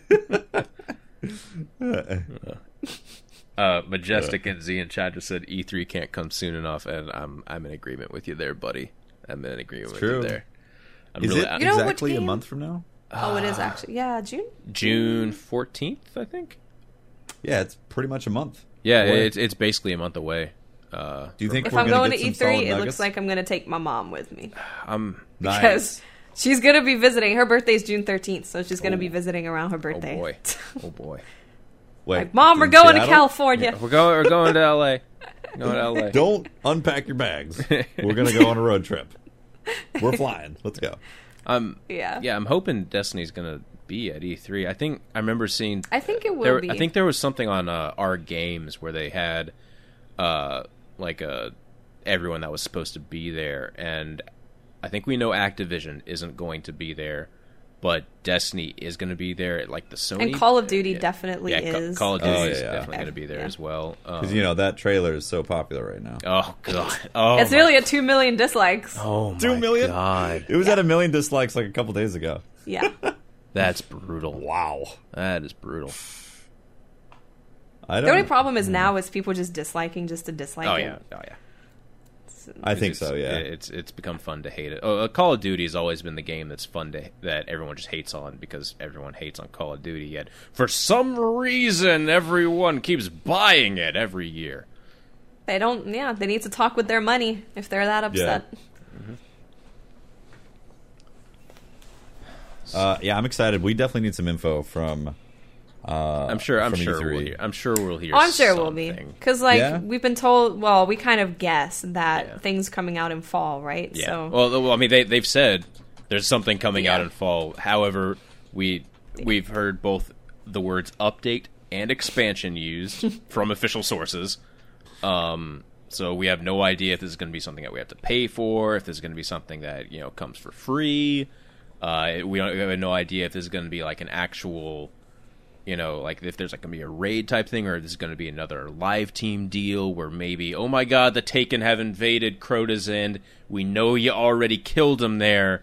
Majestic and Z and Chad just said E3 can't come soon enough, and I'm in agreement with you there, buddy. I'm in agreement with true. you there. Is it You know what exactly a game? month from now? Oh, it is actually. Yeah, June. June 14th, I think. Yeah, it's pretty much a month. Yeah, away. it's basically a month away. Do you think If we're I'm going to get some solid E3, it nuggets? looks like I'm going to take my mom with me. I'm Nice. Because she's going to be visiting. Her birthday's June 13th, so she's going to be visiting around her birthday. oh boy, oh boy. Wait, Like, Mom, we're in going to Seattle? California. We're going to LA. Going to LA. Don't unpack your bags. We're gonna go on a road trip. We're flying. Let's go. Yeah. I'm hoping Destiny's gonna be at E3. I think I remember seeing. I think it will be. I think there was something on our games where they had everyone that was supposed to be there, and I think we know Activision isn't going to be there, but Destiny is going to be there. Like the Sony And Call of Duty definitely yeah, is. Call of Duty is yeah. definitely going to be there as well. Because that trailer is so popular right now. Oh god! Oh, It's nearly at 2 million dislikes. oh my 2 million? God! It was at 1 million dislikes like a couple days ago. Yeah. That's brutal. Wow. That is brutal. I The don't. only problem is now is people just disliking just to dislike Oh it. yeah, oh yeah. I think It's- so. Yeah. it's become fun to hate it. Call of Duty has always been the game that's fun that everyone just hates on because everyone hates on Call of Duty. Yet for some reason, everyone keeps buying it every year. They don't, they need to talk with their money if they're that upset. Yeah, I'm excited. We definitely need some info from. I'm sure from we'll E3. hear. I'm sure we'll hear. Oh, I'm sure it will be. something. Because, Yeah? we've been told, well, we kind of guess that Yeah. things coming out in fall, right? Yeah. So, Well, I mean, they've said there's something coming out Yeah. in fall. However, we've heard both the words update and expansion used from official sources. So we have no idea if this is going to be something that we have to pay for, if this is going to be something that comes for free. We have no idea if this is going to be like an actual, like if there's like going to be a raid type thing, or if this is going to be another live team deal where maybe, oh my god, the Taken have invaded Crota's End. We know you already killed him there,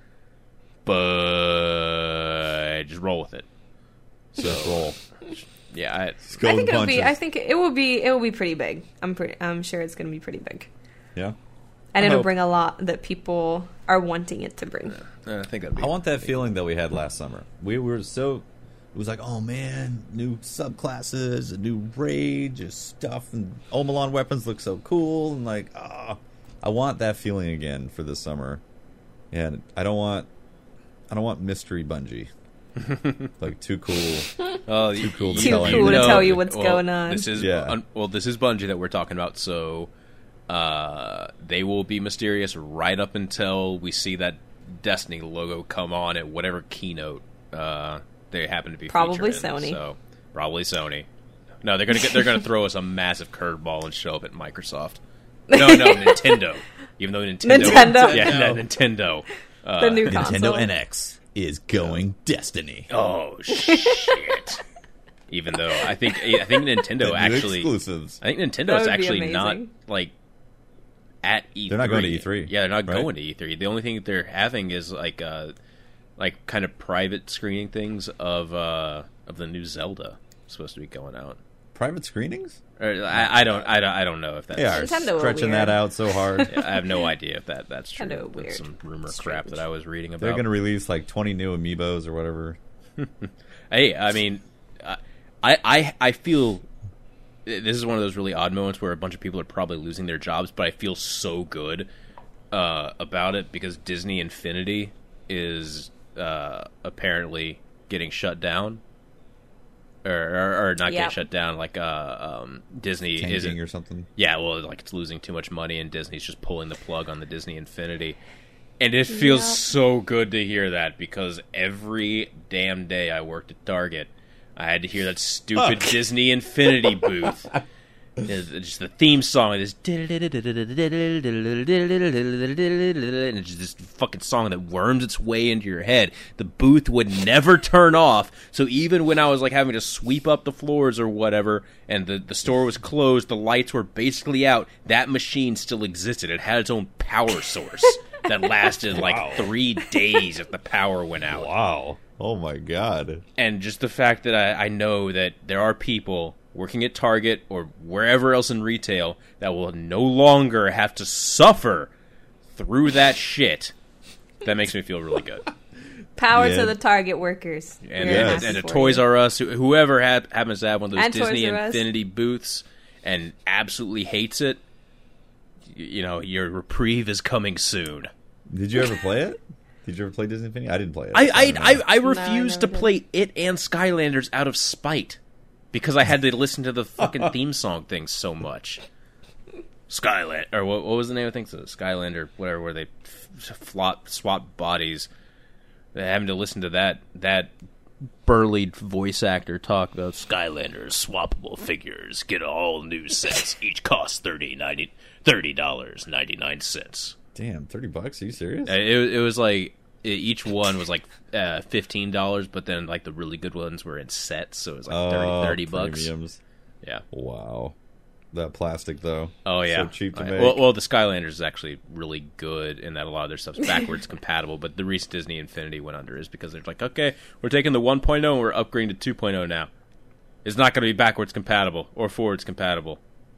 but just roll with it. Just roll. Yeah, I think it'll be. I think it will be. It will be pretty big. I'm sure it's going to be pretty big, Yeah. and I it'll hope. bring a lot that people are wanting it to bring. I think that'd be. I want that feeling that we had last summer. We were so. It was like, oh man, new subclasses, a new raid, just stuff, and Omalon weapons look so cool, and like, I want that feeling again for this summer, and I don't want mystery Bungie, like too cool, too cool to Too tell cool anyone. to tell you what's going on. This is Yeah. this is Bungie that we're talking about, so they will be mysterious right up until we see that Destiny logo come on at whatever keynote they happen to be Probably featured in. Sony. So probably Sony. No, they're gonna throw us a massive curveball and show up at Microsoft. No, Nintendo. Even though Nintendo. yeah, Nintendo. The new console. NX is going Destiny. Oh shit! Even though I think Nintendo The new actually exclusives. I think That Nintendo's would be actually not amazing. like at E3. They're not going to E3, Yeah, they're not right? going to E3. The only thing that they're having is like kind of private screening things of the new Zelda supposed to be going out. Private screenings? Or, I don't know if that's They are Nintendo are stretching weird. that out so hard. I have no idea if that's true. Nintendo That's weird. some rumor Strange. crap that I was reading about. They're going to release like 20 new amiibos or whatever. Hey, I mean, I feel this is one of those really odd moments where a bunch of people are probably losing their jobs, but I feel so good about it because Disney Infinity is apparently getting shut down, or not Yeah. getting shut down. Like Disney Tanking isn't or something. Yeah, well, like it's losing too much money, and Disney's just pulling the plug on the Disney Infinity. And it feels Yep. so good to hear that, because every damn day I worked at Target, I had to hear that stupid Disney Infinity booth. It's just the theme song is and it's just this fucking song that worms its way into your head. The booth would never turn off, so even when I was like having to sweep up the floors or whatever, and the store was closed, the lights were basically out, that machine still existed. It had its own power source that lasted like 3 days if the power went out. Wow. Oh my god. And just the fact that I know that there are people working at Target or wherever else in retail that will no longer have to suffer through that shit, that makes me feel really good. Power Yeah. to the Target workers. And, We're and, happy and the for Toys you. R Us, whoever happens to have one of those And Disney Toys R Us. Infinity booths and absolutely hates it, you know, your reprieve is coming soon. Did you ever play it? Did you ever play Disney Infinity? I didn't play it. I No, refused to never did. play it and Skylanders out of spite because I had to listen to the fucking theme song thing so much. Skyland, or what was the name of the thing? So Skylander, whatever, where they swap bodies. Having to listen to that burly voice actor talk about Skylanders swappable figures, get all new sets, each cost $30.99. Damn, $30? Are you serious? It was like each one was like $15, but then like the really good ones were in sets, so it was like 30 bucks. Premiums. Yeah. Wow. That plastic though. Oh yeah. So cheap to Oh, yeah. make. Well, the Skylanders is actually really good in that a lot of their stuff's backwards compatible. But the reason Disney Infinity went under is because they're like, okay, we're taking the 1.0 and we're upgrading to 2.0 now. It's not going to be backwards compatible or forwards compatible.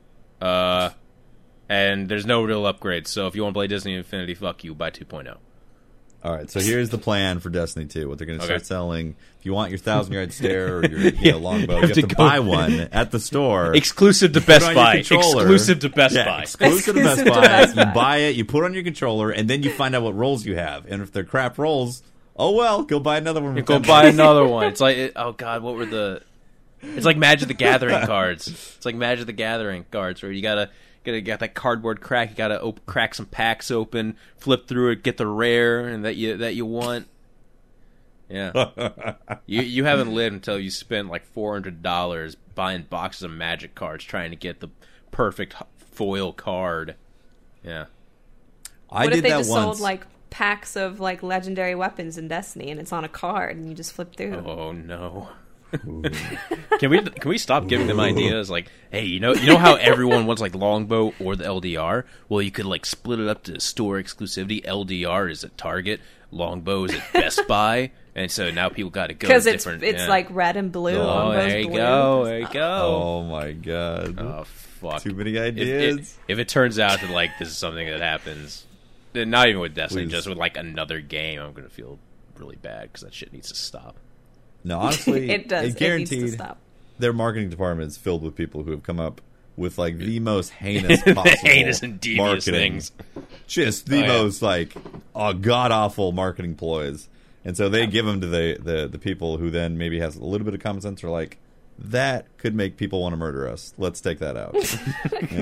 And there's no real upgrades. So if you want to play Disney Infinity, fuck you, buy 2.0. All right, so here's the plan for Destiny 2. What they're going to Okay. start selling. If you want your 1,000-yard stare or your longbow, you have to go- buy one at the store. Exclusive to Put Best on your Buy. controller. Exclusive to Best Yeah, Buy. exclusive to Best Exclusive to Buy. Best You Buy. buy it, you put it on your controller, and then you find out what rolls you have. And if they're crap rolls, oh well, go buy another one. for Go 10 buy bucks. another one. It's like, oh god, what were the? It's like Magic the Gathering cards. It's like Magic the Gathering cards where you gotta get that cardboard crack. You gotta crack some packs open, flip through it, get the rare and that you want. Yeah, you haven't lived until you spent like $400 buying boxes of Magic cards trying to get the perfect foil card. Yeah. I What did if they that just once. sold like packs of like legendary weapons in Destiny and it's on a card and you just flip through? Oh no. Can we stop giving them ideas like, hey, you know how everyone wants like Longbow or the LDR? Well, you could like split it up to store exclusivity. LDR is at Target, Longbow is at Best Buy, and so now people got to go Because to it's different. it's yeah. like red and blue. oh, Longbow's there you blue. go, there you go. Oh my god. Oh fuck! Too many If ideas. it turns out that like this is something that happens, then not even with Destiny, Please. just with like another game, I'm gonna feel really bad because that shit needs to stop. No, honestly, It does. It needs guaranteed. to stop. Their marketing department is filled with people who have come up with like the most heinous possible Heinous and devious marketing. things. Just the Oh, yeah. most like god awful marketing ploys. And so they give them to the people who then maybe has a little bit of common sense or like that could make people want to murder us. Let's take that out. You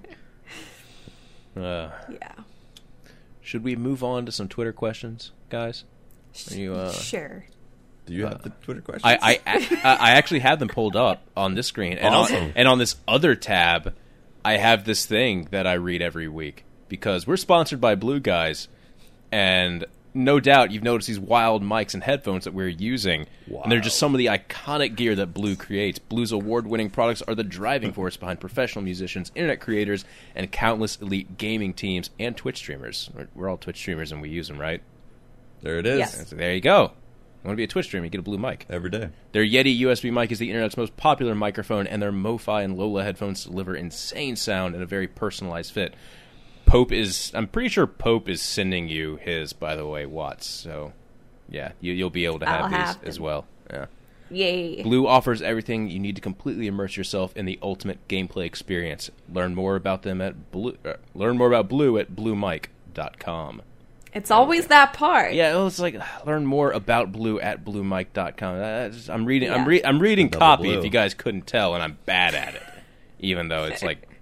know? Yeah. Should we move on to some Twitter questions, guys? Are you, Sure. Do you have the Twitter questions? I actually have them pulled up on this screen, and Awesome. on this other tab, I have this thing that I read every week because we're sponsored by Blue Guys, and no doubt you've noticed these wild mics and headphones that we're using, and they're just some of the iconic gear that Blue creates. Blue's award-winning products are the driving force behind professional musicians, internet creators, and countless elite gaming teams and Twitch streamers. We're all Twitch streamers, and we use them, right? There it is. Yes. So there you go. You want to be a Twitch streamer, you get a Blue mic. Every day. Their Yeti USB mic is the internet's most popular microphone, and their MoFi and Lola headphones deliver insane sound and a very personalized fit. I'm pretty sure Pope is sending you his, by the way, Watts. So, yeah, you'll be able to have I'll these have as them. well. Yeah. Yay. Blue offers everything you need to completely immerse yourself in the ultimate gameplay experience. Learn more about them at Blue. Learn more about Blue at bluemic.com. It's always that part. Yeah, well, it's like learn more about Blue at bluemic.com. I'm reading. Yeah. I'm reading Double copy. blue. If you guys couldn't tell, and I'm bad at it, even though it's like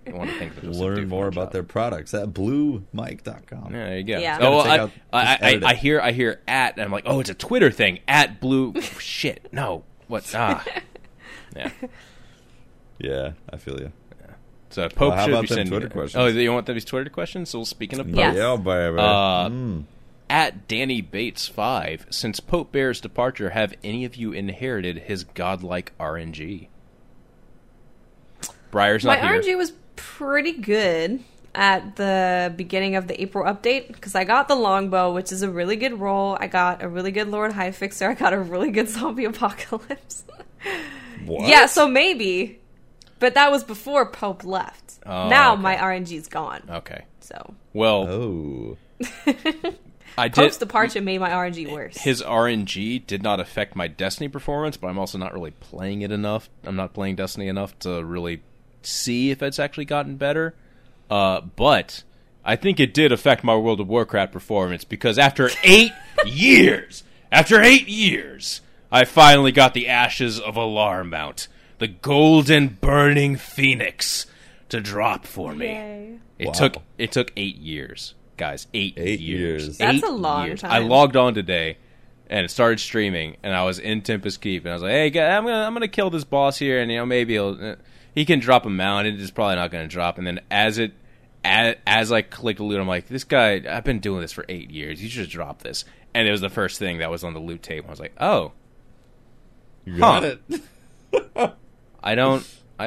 want to think that this would do Learn for more my about job. their products at bluemike.com. Yeah, there you go. Yeah. Oh, Gotta check out- just edit I it. hear at, and I'm like, oh, it's a Twitter thing. At blue. Shit. No. What? Yeah. Yeah, I feel you. So Pope Well, how should about be them sending. Twitter questions? Oh, you want these Twitter questions? So speaking of Pope, Yes. Yeah, baby. at Danny Bates 5, since Pope Bear's departure, have any of you inherited his godlike RNG? Briar's My not here. RNG was pretty good at the beginning of the April update because I got the longbow, which is a really good roll. I got a really good Lord High Fixer. I got a really good Zombie Apocalypse. What? Yeah, so maybe. But that was before Pope left. Oh, now okay. my RNG's gone. Okay. So Well, Oh. I did. Pope's departure made my RNG worse. His RNG did not affect my Destiny performance, but I'm also not really playing it enough. I'm not playing Destiny enough to really see if it's actually gotten better. But I think it did affect my World of Warcraft performance because after 8 years, I finally got the Ashes of Alar mount, the golden burning phoenix, to drop for me. Yay. It took 8 years, guys. 8 years. That's 8 a long years. time. I logged on today and it started streaming, and I was in Tempest Keep, and I was like, "Hey, guys, I'm gonna kill this boss here, and maybe he can drop a mount. It's probably not gonna drop." And then as I clicked the loot, I'm like, "This guy, I've been doing this for 8 years. You should drop this." And it was the first thing that was on the loot table. I was like, "Oh, You got Huh. it. I don't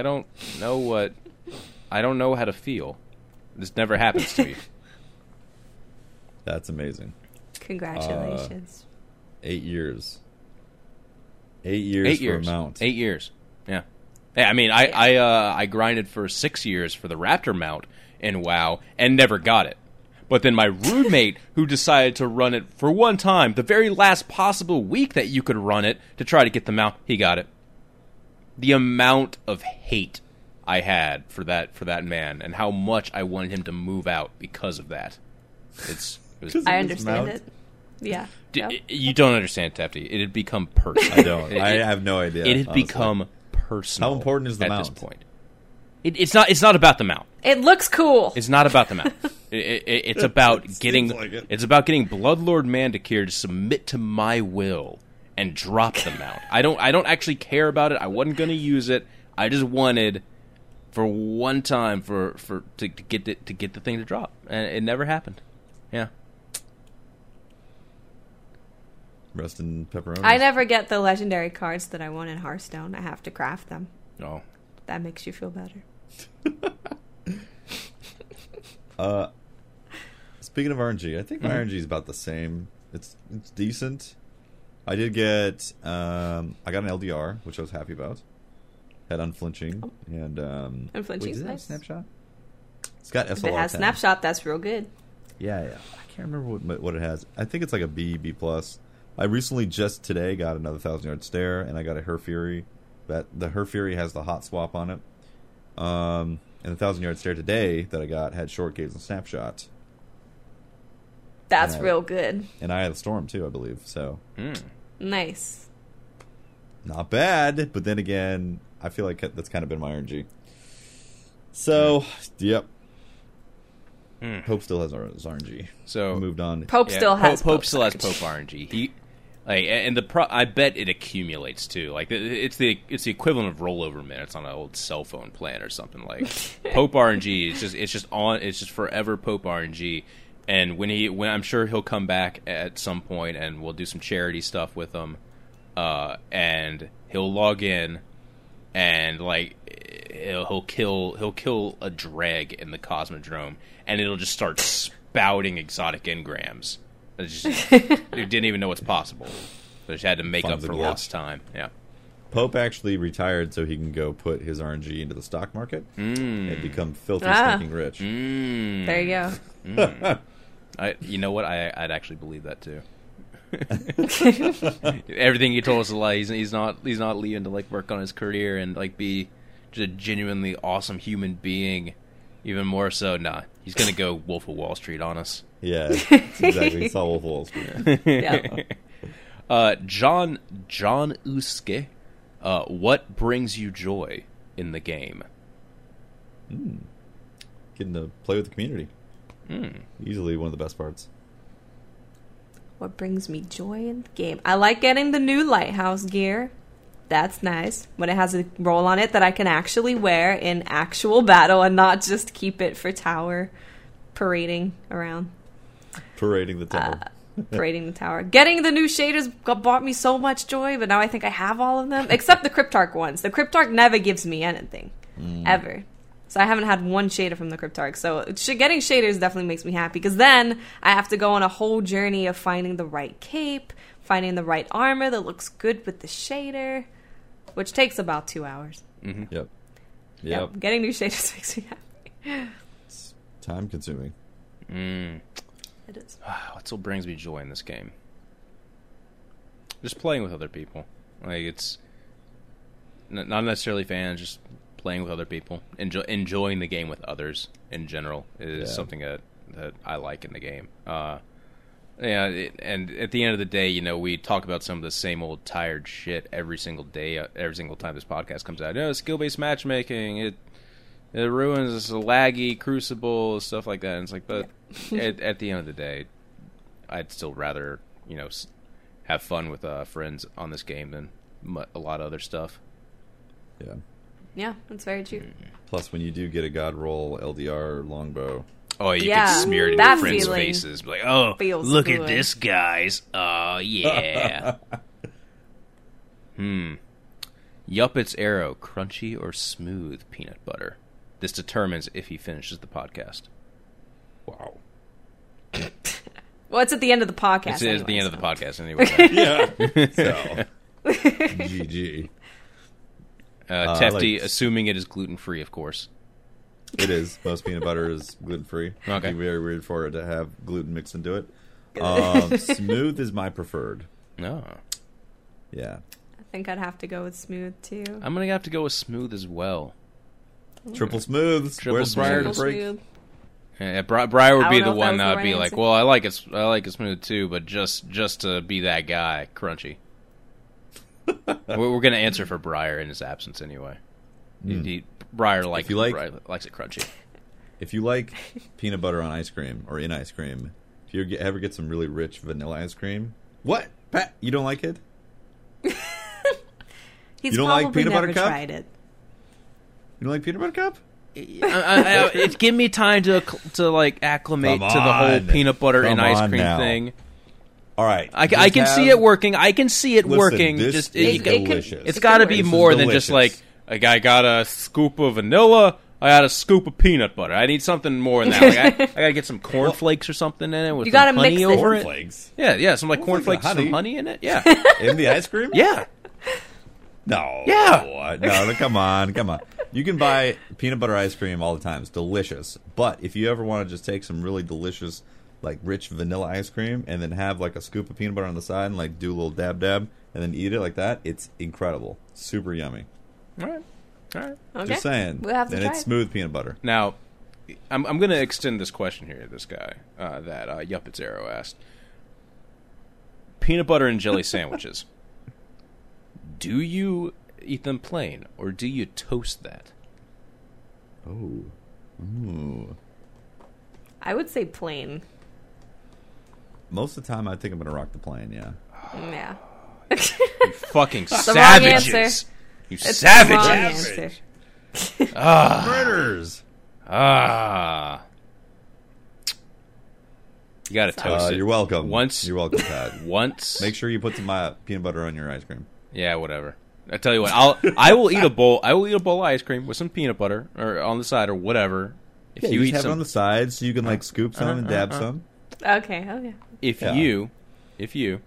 know how to feel. This never happens to me." That's amazing. Congratulations. 8 years. 8 years 8 for years. a mount. 8 years. Yeah. Yeah, I mean, I grinded for 6 years for the Raptor mount in WoW and never got it. But then my roommate, who decided to run it for one time, the very last possible week that you could run it to try to get the mount, he got it. The amount of hate I had for that man, and how much I wanted him to move out because of that. It was. I this understand mount? it. Yeah. Yep. You don't understand, Tefty. It had become personal. I don't. I have no idea. It had honestly. become personal. How important is the at mount? this point? It's not about the mount. It looks cool. It's not about the mount. It's about It getting. seems like it. It's about getting Bloodlord Mandakir to submit to my will and drop the mount. I don't actually care about it. I wasn't going to use it. I just wanted for one time to get the thing to drop, and it never happened. Yeah. Rest in pepperoni. I never get the legendary cards that I want in Hearthstone. I have to craft them. No. That makes you feel better. Speaking of RNG, I think my RNG is about the same. It's decent. I did get I got an LDR, which I was happy about. Had unflinching and Unflinching's wait, does it have nice. snapshot? It's got SLR. If it has 10. snapshot, that's real good. Yeah. I can't remember what it has. I think it's like a B plus. I recently just today got another 1,000-yard stare, and I got a Her Fury. That the Her Fury has the hot swap on it. And the 1,000-yard stare today that I got had short gaze and snapshot. That's Yeah. real good. And I had a storm too, I believe. So Nice. not bad. But then again, I feel like that's kind of been my RNG. So yep. Pope still has his RNG. So Moved on. Pope still has Pope Pope still has Sarge. Pope RNG. He like, and I bet it accumulates too. Like it's the equivalent of rollover minutes on an old cell phone plan or something. Like Pope RNG it's just forever Pope RNG. And when I'm sure he'll come back at some point, and we'll do some charity stuff with him, and he'll log in, and like he'll kill a dreg in the Cosmodrome, and it'll just start spouting exotic engrams. It didn't even know what's possible. They just had to make up Funds for and lost time. Yeah. Pope actually retired so he can go put his RNG into the stock market and become filthy, stinking rich. There you go. You know what? I'd actually believe that too. Everything he told us is a lie. He's not leaving to like work on his career and like be just a genuinely awesome human being. Even more so, nah. He's gonna go Wolf of Wall Street on us. Yeah, exactly. It's all Wolf of Wall Street. Yeah. John Uske, what brings you joy in the game? getting to play with the community. Easily one of the best parts. What brings me joy in the game? I like getting the new lighthouse gear. That's nice. When it has a roll on it that I can actually wear in actual battle and not just keep it for tower parading around. Parading the tower. Parading the tower. Getting the new shaders brought me so much joy, but now I think I have all of them. Except the Cryptarch ones. The Cryptarch never gives me anything. Ever. So I haven't had one shader from the Cryptarch. So getting shaders definitely makes me happy. Because then I have to go on a whole journey of finding the right cape, finding the right armor that looks good with the shader, which takes about 2 hours. Yep. Getting new shaders makes me happy. It's time consuming. It is. What still brings me joy in this game? Just playing with other people. Like, it's not necessarily fans, just playing with other people. Enjoying the game with others in general is something that I like in the game. And at the end of the day, you know, we talk about some of the same old tired shit every single day, every single time this podcast comes out. You know, skill-based matchmaking, it ruins laggy Crucible, stuff like that. And it's like, but at the end of the day, I'd still rather, you know, have fun with friends on this game than a lot of other stuff. Yeah. Yeah, that's very true. Plus, when you do get a God Roll LDR longbow, oh, you can smear it in your friends' faces. Like, oh, look good. at this, guys. Oh, yeah. Yuppet's arrow, crunchy or smooth peanut butter? This determines if he finishes the podcast. wow. Well, it's at the end of the podcast. It's the end of the podcast anyway. Yeah. So, GG. Tefty, assuming it is gluten-free, of course. It is. Most peanut butter is gluten-free. Okay. It'd be very weird for it to have gluten mixed into it. Smooth is my preferred. No. Yeah. I think I'd have to go with smooth, too. I'm going to have to go with smooth as well. Triple smooth. Where's Briar to break? Smooth. Yeah, Briar would I be don't know the if one that that was would the be right like, answer. well, I like it smooth too, but just to be that guy, crunchy. We're going to answer for Briar in his absence anyway. Briar likes it crunchy. If you like peanut butter on ice cream or in ice cream, if you ever get some really rich vanilla ice cream, what? Pat, you don't like it? He's You don't probably like peanut butter never cup? tried it. You don't like peanut butter cup? It give me time to like acclimate Come to the whole on. peanut butter and Come ice on cream now. thing. All right. I can see it working. I can see it Listen, working. This Just is it could- delicious. it's got to be This is more than just delicious. like I got a scoop of vanilla. I got a scoop of peanut butter. I need something more than that. Like I gotta get some cornflakes or something in it with You some gotta honey mix it. over it. Cornflakes Yeah, some like cornflakes with some honey? honey in it. Yeah, in the ice cream? yeah. No. Yeah. What? No, come on. You can buy peanut butter ice cream all the time. It's delicious. But if you ever want to just take some really delicious, like, rich vanilla ice cream and then have, like, a scoop of peanut butter on the side and, like, do a little dab and then eat it like that, it's incredible. Super yummy. All right. Okay. Just saying. We'll have to and try it's it. smooth peanut butter. Now, I'm going to extend this question here to this guy that Yuppets Arrow asked. Peanut butter and jelly sandwiches. Do you eat them plain, or do you toast that? Oh. Ooh. I would say plain. Most of the time, I think I'm going to rock the plane, yeah. Yeah. You fucking the wrong savages! answer. You It's the wrong savages! answer. Murders! You gotta toast it. You're welcome. Once- You're welcome, Pat. Once. Make sure you put some peanut butter on your ice cream. Yeah, whatever. I tell you what, I will eat a bowl. I will eat a bowl of ice cream with some peanut butter or on the side or whatever. If Yeah, you you eat just have some, it on the side so you can like scoop some and dab some. Okay. if Yeah. you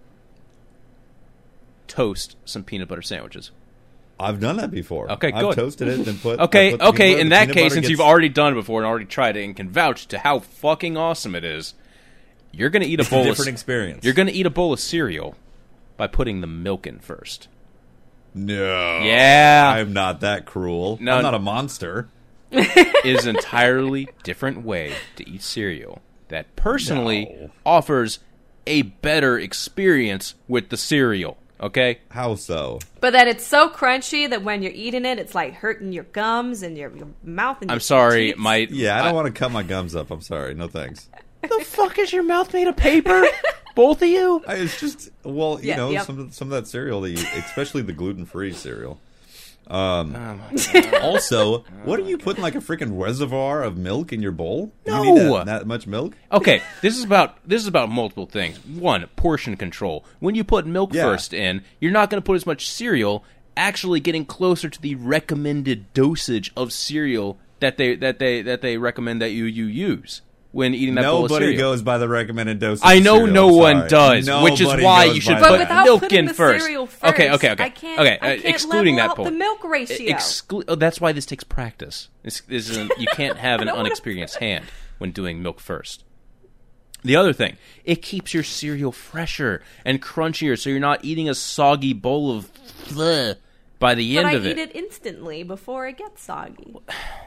toast some peanut butter sandwiches. I've done that before. Okay, I've good. toasted it and put. Okay, I put the peanut butter- in the that peanut case, butter since you've gets- already done it before and already tried it and can vouch to how fucking awesome it is, you're gonna eat a It's bowl a of different experience. You're gonna eat a bowl of cereal by putting the milk in first. No. Yeah. I'm not that cruel. No. I'm not a monster. It is an entirely different way to eat cereal that personally No. offers a better experience with the cereal. Okay? How so? But then it's so crunchy that when you're eating it, it's like hurting your gums and your mouth and I'm your sorry, teeth. my... Yeah, I don't want to cut my gums up. I'm sorry. No thanks. The fuck is your mouth made of paper? Both of you? It's just, well, you Yeah, know, yep. some of that cereal, especially the gluten-free cereal. Oh my God. Also, what are you putting like a freaking reservoir of milk in your bowl? No. You need that much milk? Okay, this is about multiple things. One, portion control. When you put milk Yeah. first in, you're not going to put as much cereal, actually getting closer to the recommended dosage of cereal that they recommend that you use when eating that bowl of Nobody cereal. goes by the recommended dose. I know cereal, no I'm one sorry. does, which is Nobody why goes you should by But put that. without milk putting in the first. cereal first, Okay. I can't Excluding level that out point. the milk ratio. That's why this takes practice. You can't have an I don't wanna- unexperienced hand when doing milk first. The other thing, it keeps your cereal fresher and crunchier, so you're not eating a soggy bowl of bleh by the But end I of eat it. it instantly before it gets soggy.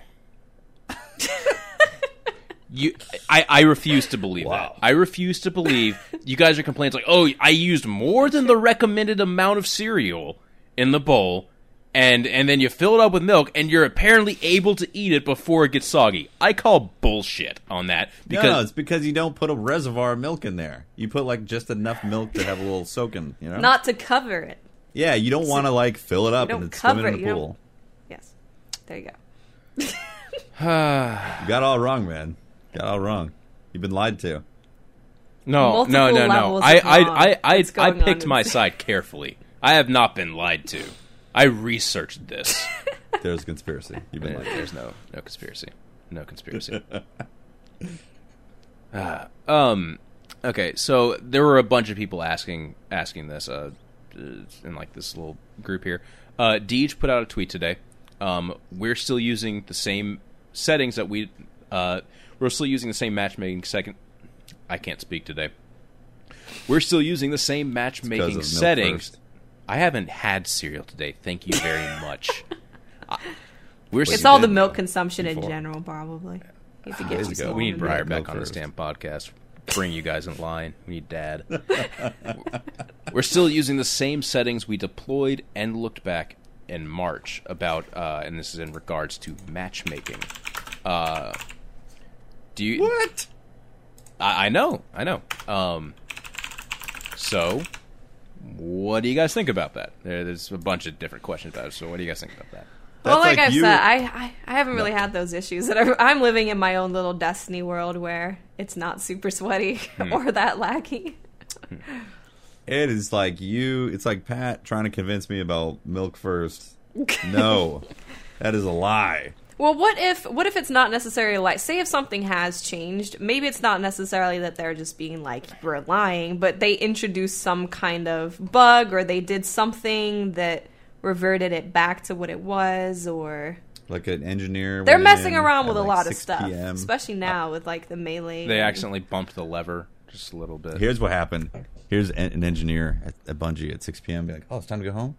I refuse to believe Wow. that. I refuse to believe you guys are complaining like, oh, I used more than the recommended amount of cereal in the bowl, and then you fill it up with milk, and you're apparently able to eat it before it gets soggy. I call bullshit on that No, because it's because you don't put a reservoir of milk in there. You put like just enough milk to have a little soaking, you know? Not to cover it. Yeah, you don't want to like fill it up don't and it's swimming cover in it, the you don't- pool. Yes. There you go. You got it all wrong, man. Got it all wrong. You've been lied to. no. Multiple levels of I what's going picked on my in- side carefully. I have not been lied to. I researched this. There's a conspiracy. You've been lied to. There's no conspiracy. No conspiracy. Okay, so there were a bunch of people asking this in like this little group here. Deej put out a tweet today. We're still using the same settings that we're still using the same matchmaking second. I can't speak today. We're still using the same matchmaking Because of milk settings. first. I haven't had cereal today. Thank you very much. It's all the did, milk though, consumption in before. general, probably. You have to Days get ago. used to We need it. Briar Milk back on this first. damn podcast. Bring you guys in line. We need Dad. We're still using the same settings we deployed and looked back in March about, and this is in regards to matchmaking. Do you? What? I know. So, what do you guys think about that? There's a bunch of different questions about it. So, what do you guys think about that? Well, That's like I've you- said, I haven't really had those issues. That I'm living in my own little Destiny world where it's not super sweaty or that laggy. It is like you. It's like Pat trying to convince me about milk first. No, that is a lie. Well, what if it's not necessarily like, say if something has changed, maybe it's not necessarily that they're just being like, we're lying, but they introduced some kind of bug or they did something that reverted it back to what it was, or Like an engineer. they're went messing in around at with a like lot of 6 stuff, PM. especially now with like the melee. They and- accidentally bumped the lever just a little bit. Here's what happened. Here's an engineer at Bungie at 6 p.m. Be like, oh, it's time to go home.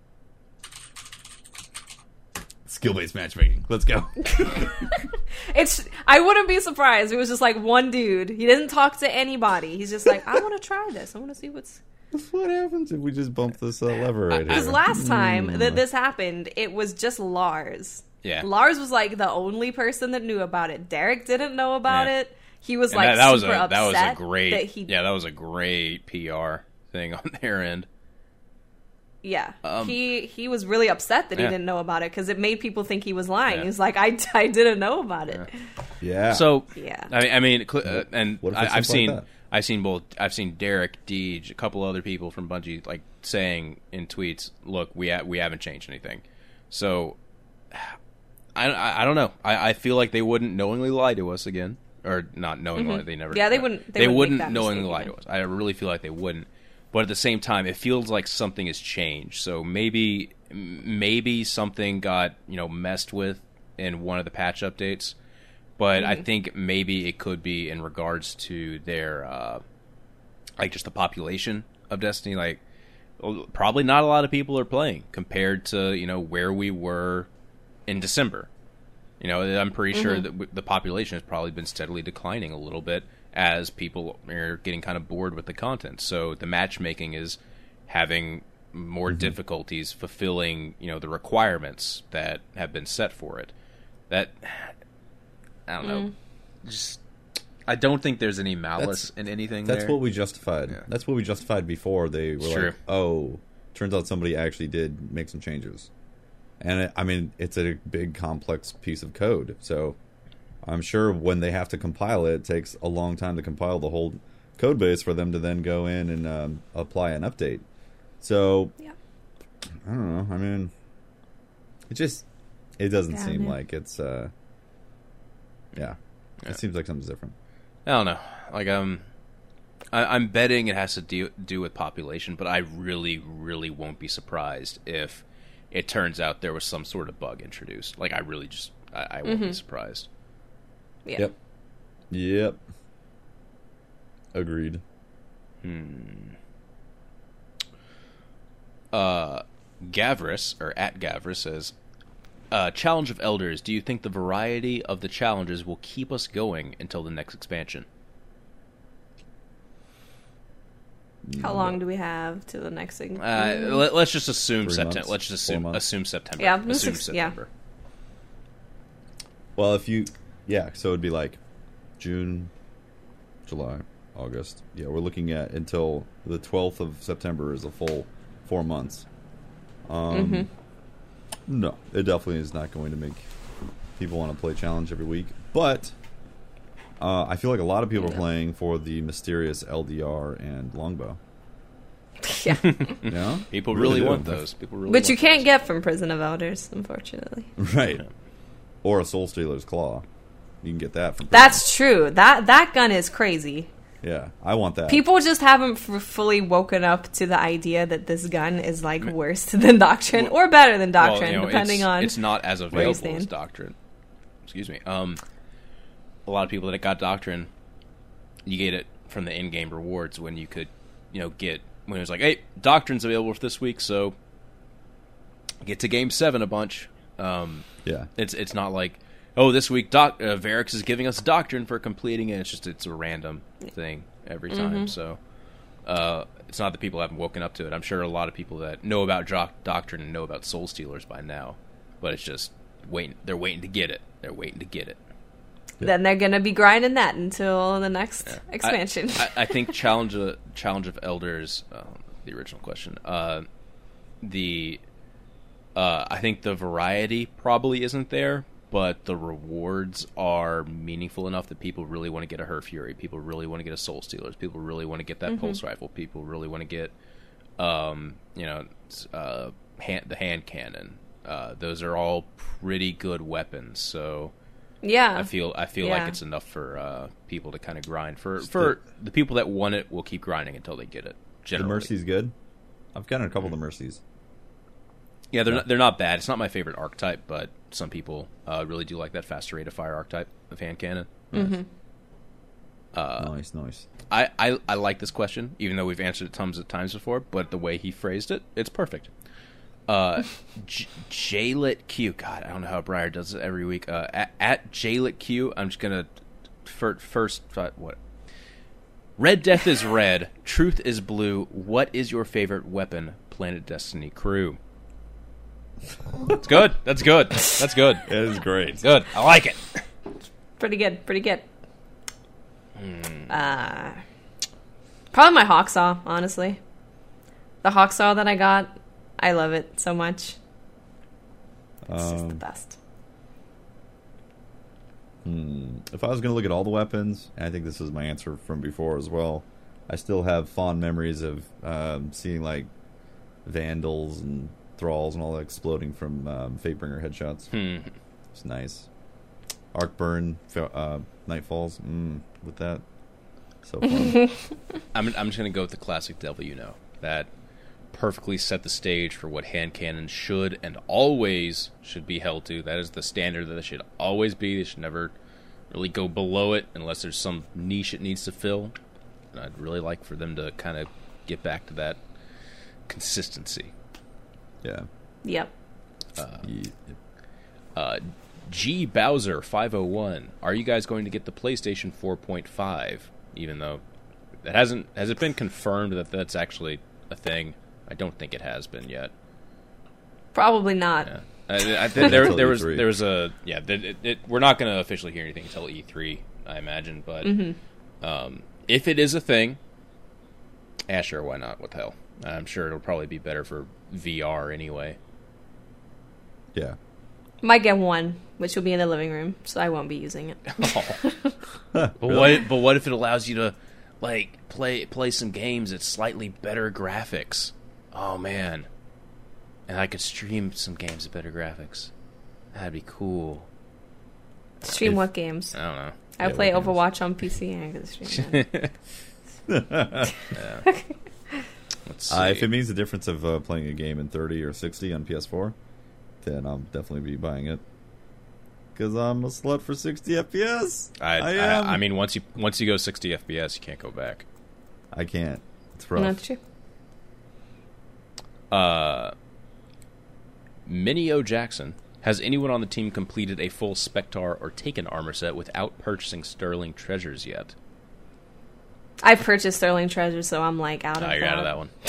Skill-based matchmaking. Let's go. I wouldn't be surprised. It was just like one dude. He didn't talk to anybody. He's just like, I want to try this. I want to see what's. What happens if we just bump this lever right Because here? last time that this happened, it was just Lars. Yeah. Lars was like the only person that knew about it. Derek didn't know about Yeah. it. He was And like that was super a upset great that he. that was a great PR thing on their end. Yeah, he was really upset that he Yeah. didn't know about it because it made people think he was lying. Yeah. He was like, I didn't know about it. Yeah. So Yeah. I mean, and What if it's I've something like that? I've seen Derek, Deej, a couple other people from Bungie like saying in tweets, "Look, we haven't changed anything." So I don't know. I feel like they wouldn't knowingly lie to us again, or not knowingly. They never. Yeah, they wouldn't- they They wouldn't wouldn't make that knowingly mistake lie to again. us. I really feel like they wouldn't. But at the same time, it feels like something has changed. So maybe something got messed with in one of the patch updates. But I think maybe it could be in regards to their like just the population of Destiny. Like probably not a lot of people are playing compared to where we were in December. I'm pretty sure that the population has probably been steadily declining a little bit as people are getting kind of bored with the content. So the matchmaking is having more difficulties fulfilling, the requirements that have been set for it. That, I don't know. Just, I don't think there's any malice in anything That's there. what we justified. Yeah. That's what we justified before. They were True. like, oh, turns out somebody actually did make some changes. And it's a big, complex piece of code. So I'm sure when they have to compile it, it takes a long time to compile the whole code base for them to then go in and apply an update. So, Yeah. I don't know. It doesn't Yeah, seem man. like it's, Yeah. It seems like something's different. I don't know. Like, I'm betting it has to do with population, but I really, really won't be surprised if it turns out there was some sort of bug introduced. Like, I really just, I won't be surprised. Yeah. Yep. Agreed. Gavris, or at Gavris, says, Challenge of Elders, do you think the variety of the challenges will keep us going until the next expansion? How long do we have to the next thing? Let's just assume 3 September. months? Let's just 4 months? assume September. Yeah, assume yeah. September. Well, so it'd be like June, July, August. Yeah, we're looking at until the 12th of September is a full 4 months. No, it definitely is not going to make people want to play challenge every week. But I feel like a lot of people are playing for the mysterious LDR and longbow. Yeah. Yeah, People really do. want those. People really Which want you can't those. get from Prison of Elders, unfortunately. right. Or a Soul Stealer's Claw. You can get that from. That's true. That gun is crazy. Yeah, I want that. People just haven't fully woken up to the idea that this gun is like worse than Doctrine or better than Doctrine, depending on. It's not as where you available as stand. Doctrine. Excuse me. A lot of people that got Doctrine, you get it from the in-game rewards when you could, get when it was like, hey, Doctrine's available for this week, so get to Game 7 a bunch. Yeah. It's not like, oh, this week Varix is giving us Doctrine for completing it. It's a random thing every time. So it's not that people haven't woken up to it. I'm sure a lot of people that know about Doctrine and know about Soul Stealers by now, but it's just waiting. They're waiting to get it. They're waiting to get it. Then they're gonna be grinding that until the next expansion. I think Challenge of Elders, the original question. I think the variety probably isn't there, but the rewards are meaningful enough that people really want to get a Her Fury. People really want to get a Soul Stealers. People really want to get that Pulse Rifle. People really want to get, the hand cannon. Those are all pretty good weapons. So yeah. I feel Yeah. like it's enough for people to kind of grind. For the people that want it, will keep grinding until they get it. The Generally. Mercy's good. I've gotten a couple of the Mercies. Yeah, they're not bad. It's not my favorite archetype, but some people really do like that faster rate of fire archetype of hand cannon. Nice. I like this question, even though we've answered it tons of times before, but the way he phrased it, it's perfect. Jaylit Q. God, I don't know how Briar does it every week. At Jaylit Q, I'm just going to first, what? Red Death is red. Truth is blue. What is your favorite weapon, Planet Destiny crew? That's good. That's good. That's good. It is great. Good. I like it. Pretty good. Probably my Hawksaw, honestly. The Hawksaw that I got, I love it so much. It's just the best. If I was going to look at all the weapons, and I think this is my answer from before as well, I still have fond memories of seeing like Vandals and Thralls and all that exploding from Fatebringer headshots. It's nice. Arcburn, Nightfalls, with that. So fun. I'm just going to go with the classic Devil You Know. That perfectly set the stage for what hand cannons should and always should be held to. That is the standard that it should always be. They should never really go below it unless there's some niche it needs to fill. And I'd really like for them to kind of get back to that consistency. Yeah. Yep. G Bowser 501. Are you guys going to get the PlayStation 4.5? Even though has it been confirmed that that's actually a thing? I don't think it has been yet. Probably not. Yeah. I think there Until was E3. there was a we're not going to officially hear anything until E3, I imagine. But if it is a thing, sure, why not? What the hell? I'm sure it'll probably be better for VR anyway. Yeah. Might get one, which will be in the living room, so I won't be using it. But what if it allows you to like play some games at slightly better graphics? Oh man. And I could stream some games with better graphics. That'd be cool. Stream what games? I don't know. I Yeah, play what games? Overwatch on PC and I could stream that. Let's see. If it means the difference of playing a game in 30 or 60 on PS4, then I'll definitely be buying it. Because I'm a slut for 60 FPS. I am. I mean, once you go 60 FPS, you can't go back. I can't. It's rough. Not true. Minnie O. Jackson. Has anyone on the team completed a full Spectar or Taken armor set without purchasing Sterling Treasures yet? I purchased Sterling Treasure, so I'm like out of You're out of that one.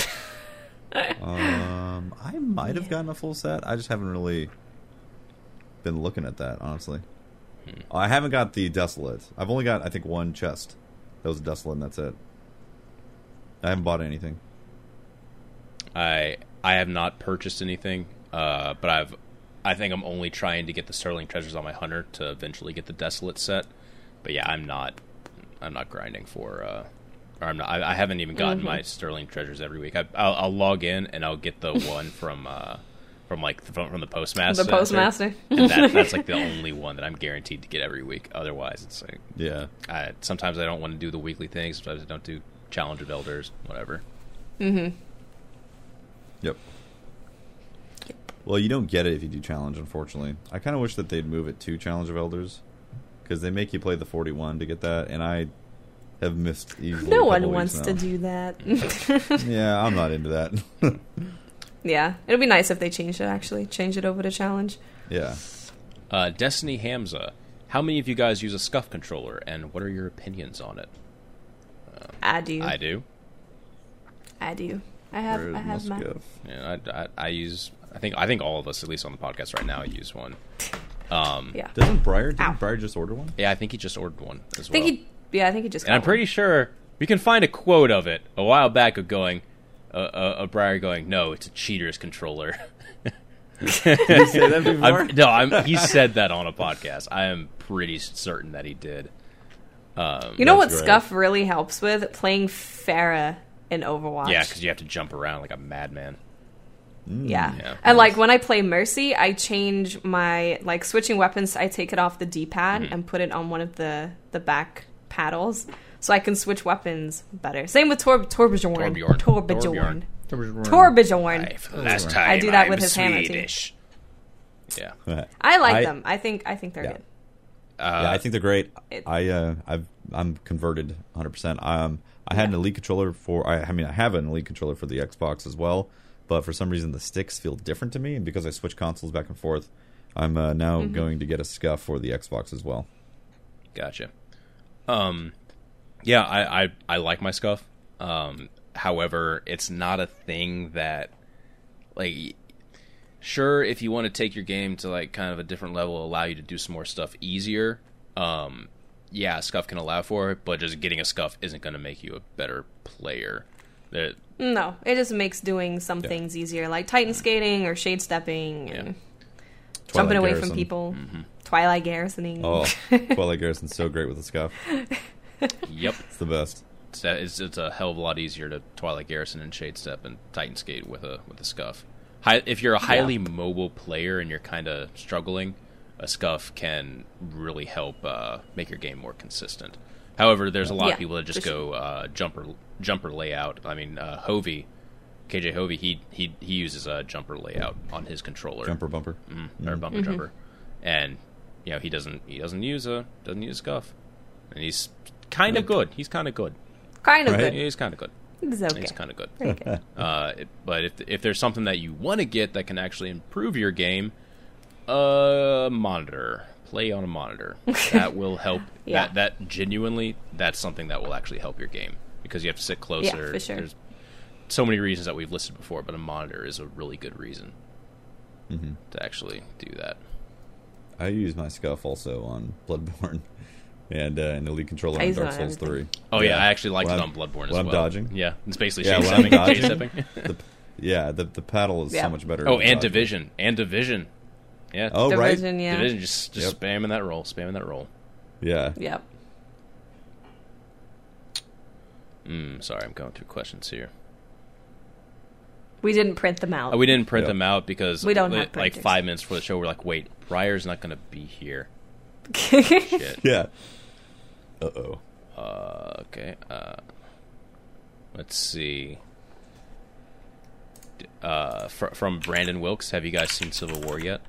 I might have gotten a full set. I just haven't really been looking at that, honestly. I haven't got the Desolate. I've only got, I think, one chest. That was a Desolate, and that's it. I haven't bought anything. I have not purchased anything, but I think I'm only trying to get the Sterling Treasures on my Hunter to eventually get the Desolate set. But yeah, I'm not grinding for. Or I'm not. I haven't even gotten my Sterling Treasures every week. I'll log in and I'll get the one from the Postmaster. The Postmaster. And that's like the only one that I'm guaranteed to get every week. Otherwise, it's like Yeah. sometimes I don't want to do the weekly things. Sometimes I don't do Challenge of Elders, whatever. Yep. Well, you don't get it if you do Challenge, unfortunately. I kind of wish that they'd move it to Challenge of Elders, because they make you play the 41 to get that, and I have missed easily. No a couple one wants weeks to now. do that. Yeah, I'm not into that. Yeah, it'll be nice if they change it over to Challenge. Yeah. Destiny Hamza. How many of you guys use a Scuff controller, and what are your opinions on it? I do. I do. I have Where's my. Muscov? Yeah, I use. I think all of us, at least on the podcast right now, use one. Yeah. Didn't Ow. Briar just order one? Yeah, I think he just ordered one as I well. think he just. And I'm pretty sure we can find a quote of it a while back of going, Briar going, "No, it's a cheater's controller." Did you say that before? He said that on a podcast. I am pretty certain that he did. You know what That's great. Scuff really helps with? Playing Pharah in Overwatch. Yeah, because you have to jump around like a madman. Yeah. Yeah. And like when I play Mercy, I change my switching weapons. I take it off the D-pad and put it on one of the back paddles, so I can switch weapons better. Same with Torbjorn. Torbjorn. Torbjorn. Aye, for the last time, I do that with I'm his hammer, too. Swedish. Yeah. I like them. I think they're Yeah. good. Yeah, I think they're great. it- I'm converted 100%. I had an Elite controller I have an Elite controller for the Xbox as well, but for some reason the sticks feel different to me, and because I switch consoles back and forth, I'm now going to get a Scuff for the Xbox as well. Gotcha. Yeah, I like my Scuff. However, it's not a thing that, like, sure, if you want to take your game to like kind of a different level, allow you to do some more stuff easier. Yeah, Scuff can allow for it, but just getting a Scuff isn't going to make you a better player. No, it just makes doing some things easier, like Titan skating or shade stepping and jumping away from people. Twilight Garrisoning. Oh, Twilight Garrison's so great with the Scuff. Yep. It's the best. It's a hell of a lot easier to Twilight Garrison and Shade Step and Titan Skate with a Scuff. If you're a highly mobile player and you're kind of struggling, a Scuff can really help make your game more consistent. However, there's a lot of people that just go jumper layout. I mean, Hovey, KJ Hovey, he uses a jumper layout on his controller, Jumper bumper. or bumper jumper, and he doesn't use a Scuff, and he's kind of good. He's kind of good. Kind of Right. good. He's kind of good. It's okay. He's kind of good. Very good. But if there's something that you want to get that can actually improve your game, monitor. Play on a monitor. That will help. Yeah. That genuinely, that's something that will actually help your game, because you have to sit closer. Yeah, for sure. so many reasons that we've listed before, but a monitor is a really good reason to actually do that. I use my Scuff also on Bloodborne and an Elite Controller on Dark Souls 3. Oh yeah, I actually liked it on Bloodborne as well. When I'm dodging? Yeah, it's basically when I'm dodging, the paddle is so much better. Oh, and Division. Yeah. Oh, right. Division, yeah. Division, just spamming that roll. Yeah. Yep. Sorry, I'm going through questions here. We didn't print them out. We didn't print them out because we don't have like printers. 5 minutes before the show, we're like, wait, Briar's not going to be here. Shit. Yeah. Uh-oh. Okay. Let's see. From Brandon Wilkes, have you guys seen Civil War yet?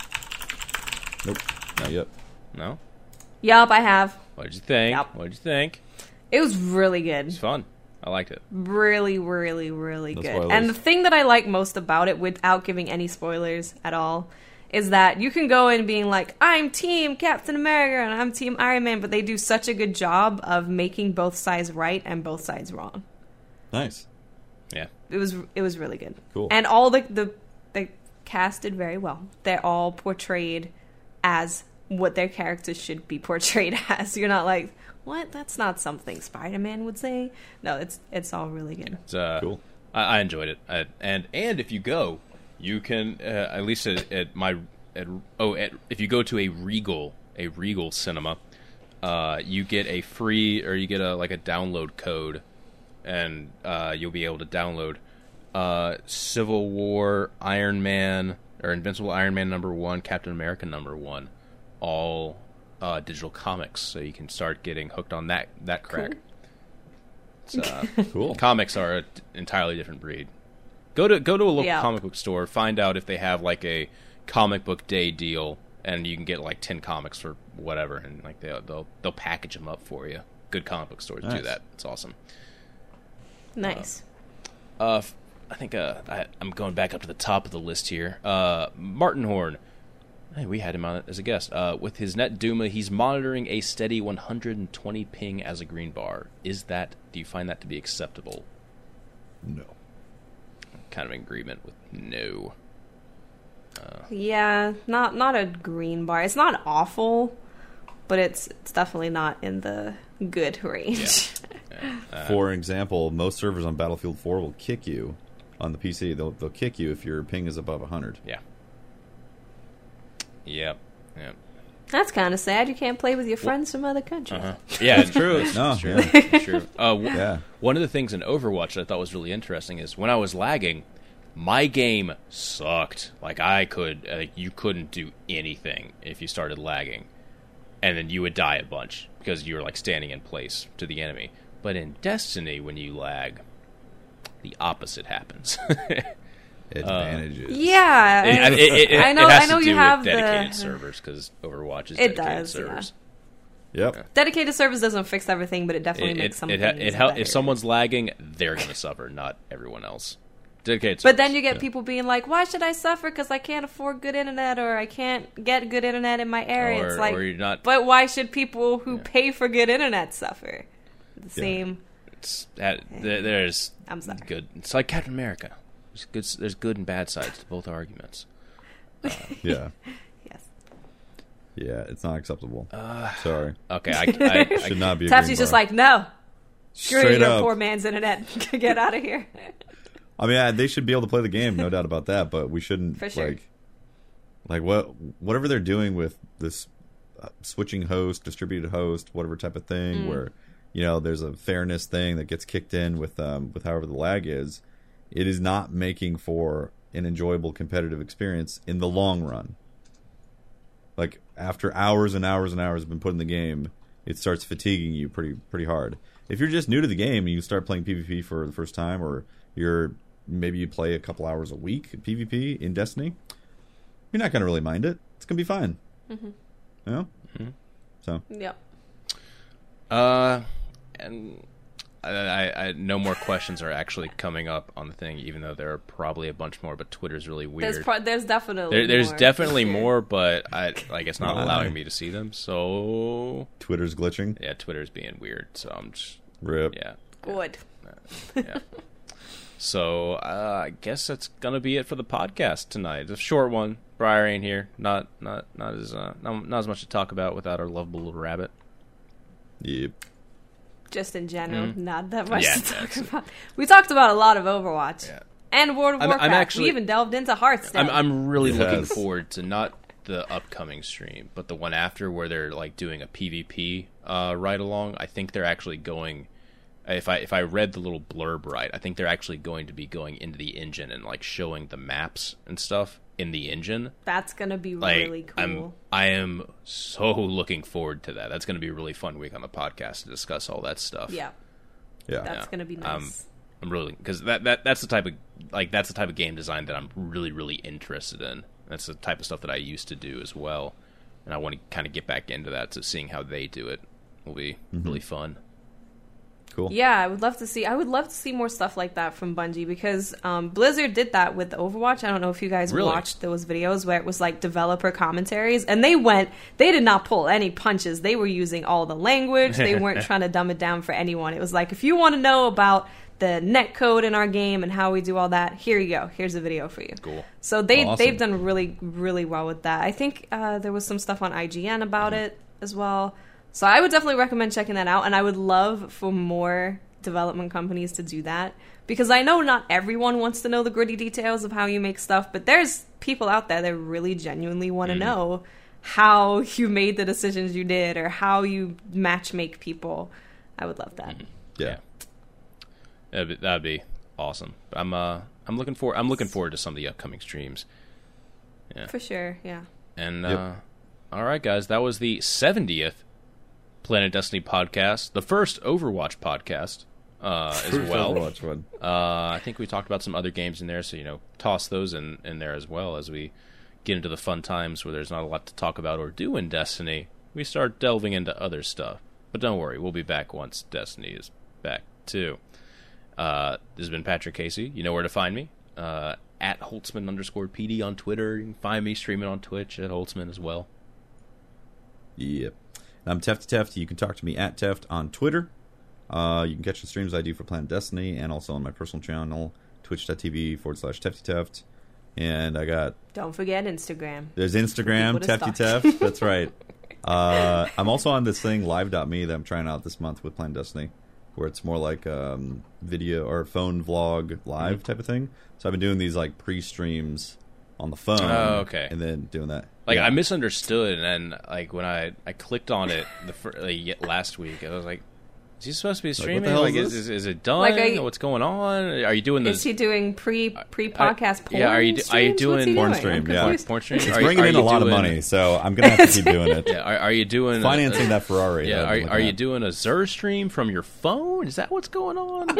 Nope. Not yet. No? Yup, I have. What did you think? Yep. What did you think? It was really good. It's fun. I liked it. Really, really, really No good. spoilers. And the thing that I like most about it, without giving any spoilers at all, is that you can go in being like, I'm Team Captain America and I'm Team Iron Man, but they do such a good job of making both sides right and both sides wrong. Nice. Yeah. It was really good. Cool. And all the cast did very well. They're all portrayed as what their characters should be portrayed as. You're not like, what? That's not something Spider-Man would say. No, it's all really good. It's, Cool. I enjoyed it. And if you go, you can at least if you go to a Regal cinema, you get a free, or you get a download code, and you'll be able to download Civil War, Iron Man, or Invincible Iron Man #1, Captain America #1, all digital comics, so you can start getting hooked on that crack. Cool. It's, Cool. Comics are an entirely different breed. Go to a local Yeah. comic book store, find out if they have like a comic book day deal, and you can get like 10 comics for whatever, and like they'll package them up for you. Good comic book stores do Nice. that. It's awesome. Nice. I think I'm going back up to the top of the list here. Martin Horn. Hey, we had him on as a guest. With his Net Duma, he's monitoring a steady 120 ping as a green bar. Do you find that to be acceptable? No. Kind of in agreement with no. Yeah, not a green bar. It's not awful, but it's definitely not in the good range. For example, most servers on Battlefield 4 will kick you on the PC. They'll kick you if your ping is above 100. Yeah. Yep. That's kind of sad. You can't play with your friends from other countries. Yeah, it's true. No, It's true. yeah. It's true. Yeah. One of the things in Overwatch that I thought was really interesting is when I was lagging, my game sucked. Like you couldn't do anything if you started lagging, and then you would die a bunch because you were like standing in place to the enemy. But in Destiny, when you lag, the opposite happens. Advantages. Yeah, I know. It has I know to do you have with dedicated the servers because Overwatch is It dedicated does, servers. Yep. dedicated service doesn't fix everything, but it definitely makes some things better. If someone's lagging, they're going to suffer, not everyone else. Dedicated But servers. then you get people being like, "Why should I suffer? Because I can't afford good internet, or I can't get good internet in my area." It's like, or you're not. but why should people who pay for good internet suffer? The same. There's I'm sorry. good. It's like Captain America. There's good and bad sides to both arguments. Yeah. Yes. Yeah, it's not acceptable. Sorry. Okay, I Should not be a Tapsy's green just bar. like, no, screw Straight your up. poor man's internet. Get out of here. I mean, they should be able to play the game, no doubt about that. But we shouldn't For sure. whatever they're doing with this switching host, distributed host, whatever type of thing, where there's a fairness thing that gets kicked in with however the lag is. It is not making for an enjoyable competitive experience in the long run. Like after hours and hours and hours have been put in the game, it starts fatiguing you pretty hard. If you're just new to the game and you start playing PvP for the first time, or maybe you play a couple hours a week at PvP in Destiny, you're not going to really mind it. It's going to be fine. Mm-hmm. You know? Mm-hmm. So. Yep. And I no more questions are actually coming up on the thing, even though there are probably a bunch more. But Twitter's really weird. There's definitely There's more, definitely for sure. more, but it's not allowing me to see them. So Twitter's glitching. yeah, Twitter's being weird. So I'm just Rip. yeah. Good. Yeah. So I guess that's gonna be it for the podcast tonight. It's a short one. Briar ain't here. Not as much to talk about without our lovable little rabbit. Yep. Just in general, not that much Yeah, to talk about. We talked about a lot of Overwatch and World of Warcraft. actually- we even delved into Hearthstone. I'm really looking Yes. forward to not the upcoming stream, but the one after where they're like doing a PvP ride along. I think they're actually going. If I read the little blurb right, I think they're actually going to be going into the engine and like showing the maps and stuff in the engine. That's gonna be Like, really cool. I am so looking forward to that. That's going to be a really fun week on the podcast to discuss all that stuff. Yeah, Yeah. that's gonna be nice. I'm really because that's the type of game design that I'm really interested in. That's the type of stuff that I used to do as well, and I want to kind of get back into that. So seeing how they do it will be really fun. Cool. Yeah, I would love to see more stuff like that from Bungie because Blizzard did that with Overwatch. I don't know if you guys Really? watched those videos where it was like developer commentaries, and they did not pull any punches. They were using all the language. They weren't trying to dumb it down for anyone. It was like, if you want to know about the net code in our game and how we do all that, here you go. Here's a video for you. Cool. So Awesome. they've done really well with that. I think there was some stuff on IGN about it as well. So I would definitely recommend checking that out, and I would love for more development companies to do that, because I know not everyone wants to know the gritty details of how you make stuff, but there's people out there that really genuinely want to know how you made the decisions you did or how you match make people. I would love that. Yeah. That'd be awesome. I'm looking forward to some of the upcoming streams. For sure, yeah. And Yep. all right, guys, that was the 70th Planet Destiny podcast, the first Overwatch podcast as well. Overwatch one. I think we talked about some other games in there, so toss those in there as well as we get into the fun times where there's not a lot to talk about or do in Destiny. We start delving into other stuff, but don't worry, we'll be back once Destiny is back too. This has been Patrick Casey. You know where to find me. At Holtzman_PD on Twitter. You can find me streaming on Twitch at Holtzman as well. Yep. And I'm Tefty Teft. You can talk to me at Teft on Twitter. You can catch the streams I do for Planet Destiny and also on my personal channel, twitch.tv/Tefty Teft. And I got... Don't forget Instagram. There's Instagram, People to Tefty stalk. Teft. That's right. I'm also on this thing, live.me, that I'm trying out this month with Planet Destiny, where it's more like video or phone vlog live type of thing. So I've been doing these like pre-streams on the phone. Oh, okay. And then doing that. Like, Yeah. I misunderstood, and like when I clicked on it last week, I was like, "Is he supposed to be streaming? the hell Like, is this? is it done? Like, What's going on? Are you doing Is this? he doing pre-podcast porn? yeah, are you streams? doing What's he porn doing? stream, I'm yeah. confused. Porn stream? It's Are bringing in you a lot of doing- money, so I'm going to have to keep doing it. Yeah, are you doing Financing that Ferrari. Yeah, that I've been are you looking at. doing a Xur stream from your phone? Is that what's going on?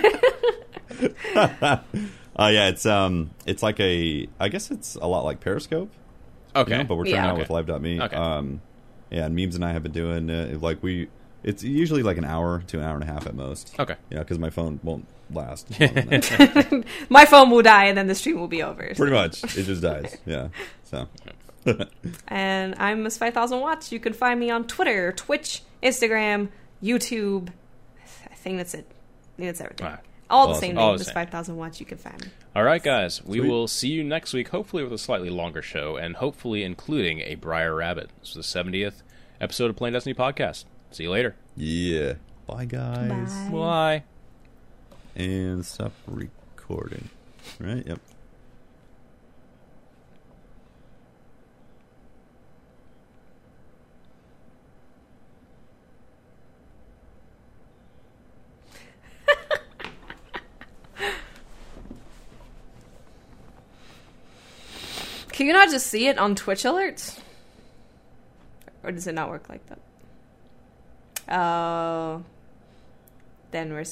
Yeah, it's like I guess it's a lot like Periscope. Okay, But we're trying Yeah. out with live.me. Okay. Yeah, and Memes and I have been doing it's usually like an hour to an hour and a half at most. Okay. Yeah, because my phone won't last. longer than that. My phone will die and then the stream will be over. Pretty much, it just dies. Yeah. So. And I'm Miss 5000 Watts. You can find me on Twitter, Twitch, Instagram, YouTube. I think that's it. I think that's everything. All right. All the Awesome. same All name, the Miss same. 5000 Watts. You can find me. All right, guys. We Sweet. will see you next week, hopefully with a slightly longer show, and hopefully including a Briar Rabbit. This is the 70th episode of Plain Destiny Podcast. See you later. Yeah. Bye, guys. Bye. Bye. And stop recording. Right? Yep. Can you not just see it on Twitch alerts? Or does it not work like that? Oh. Then we're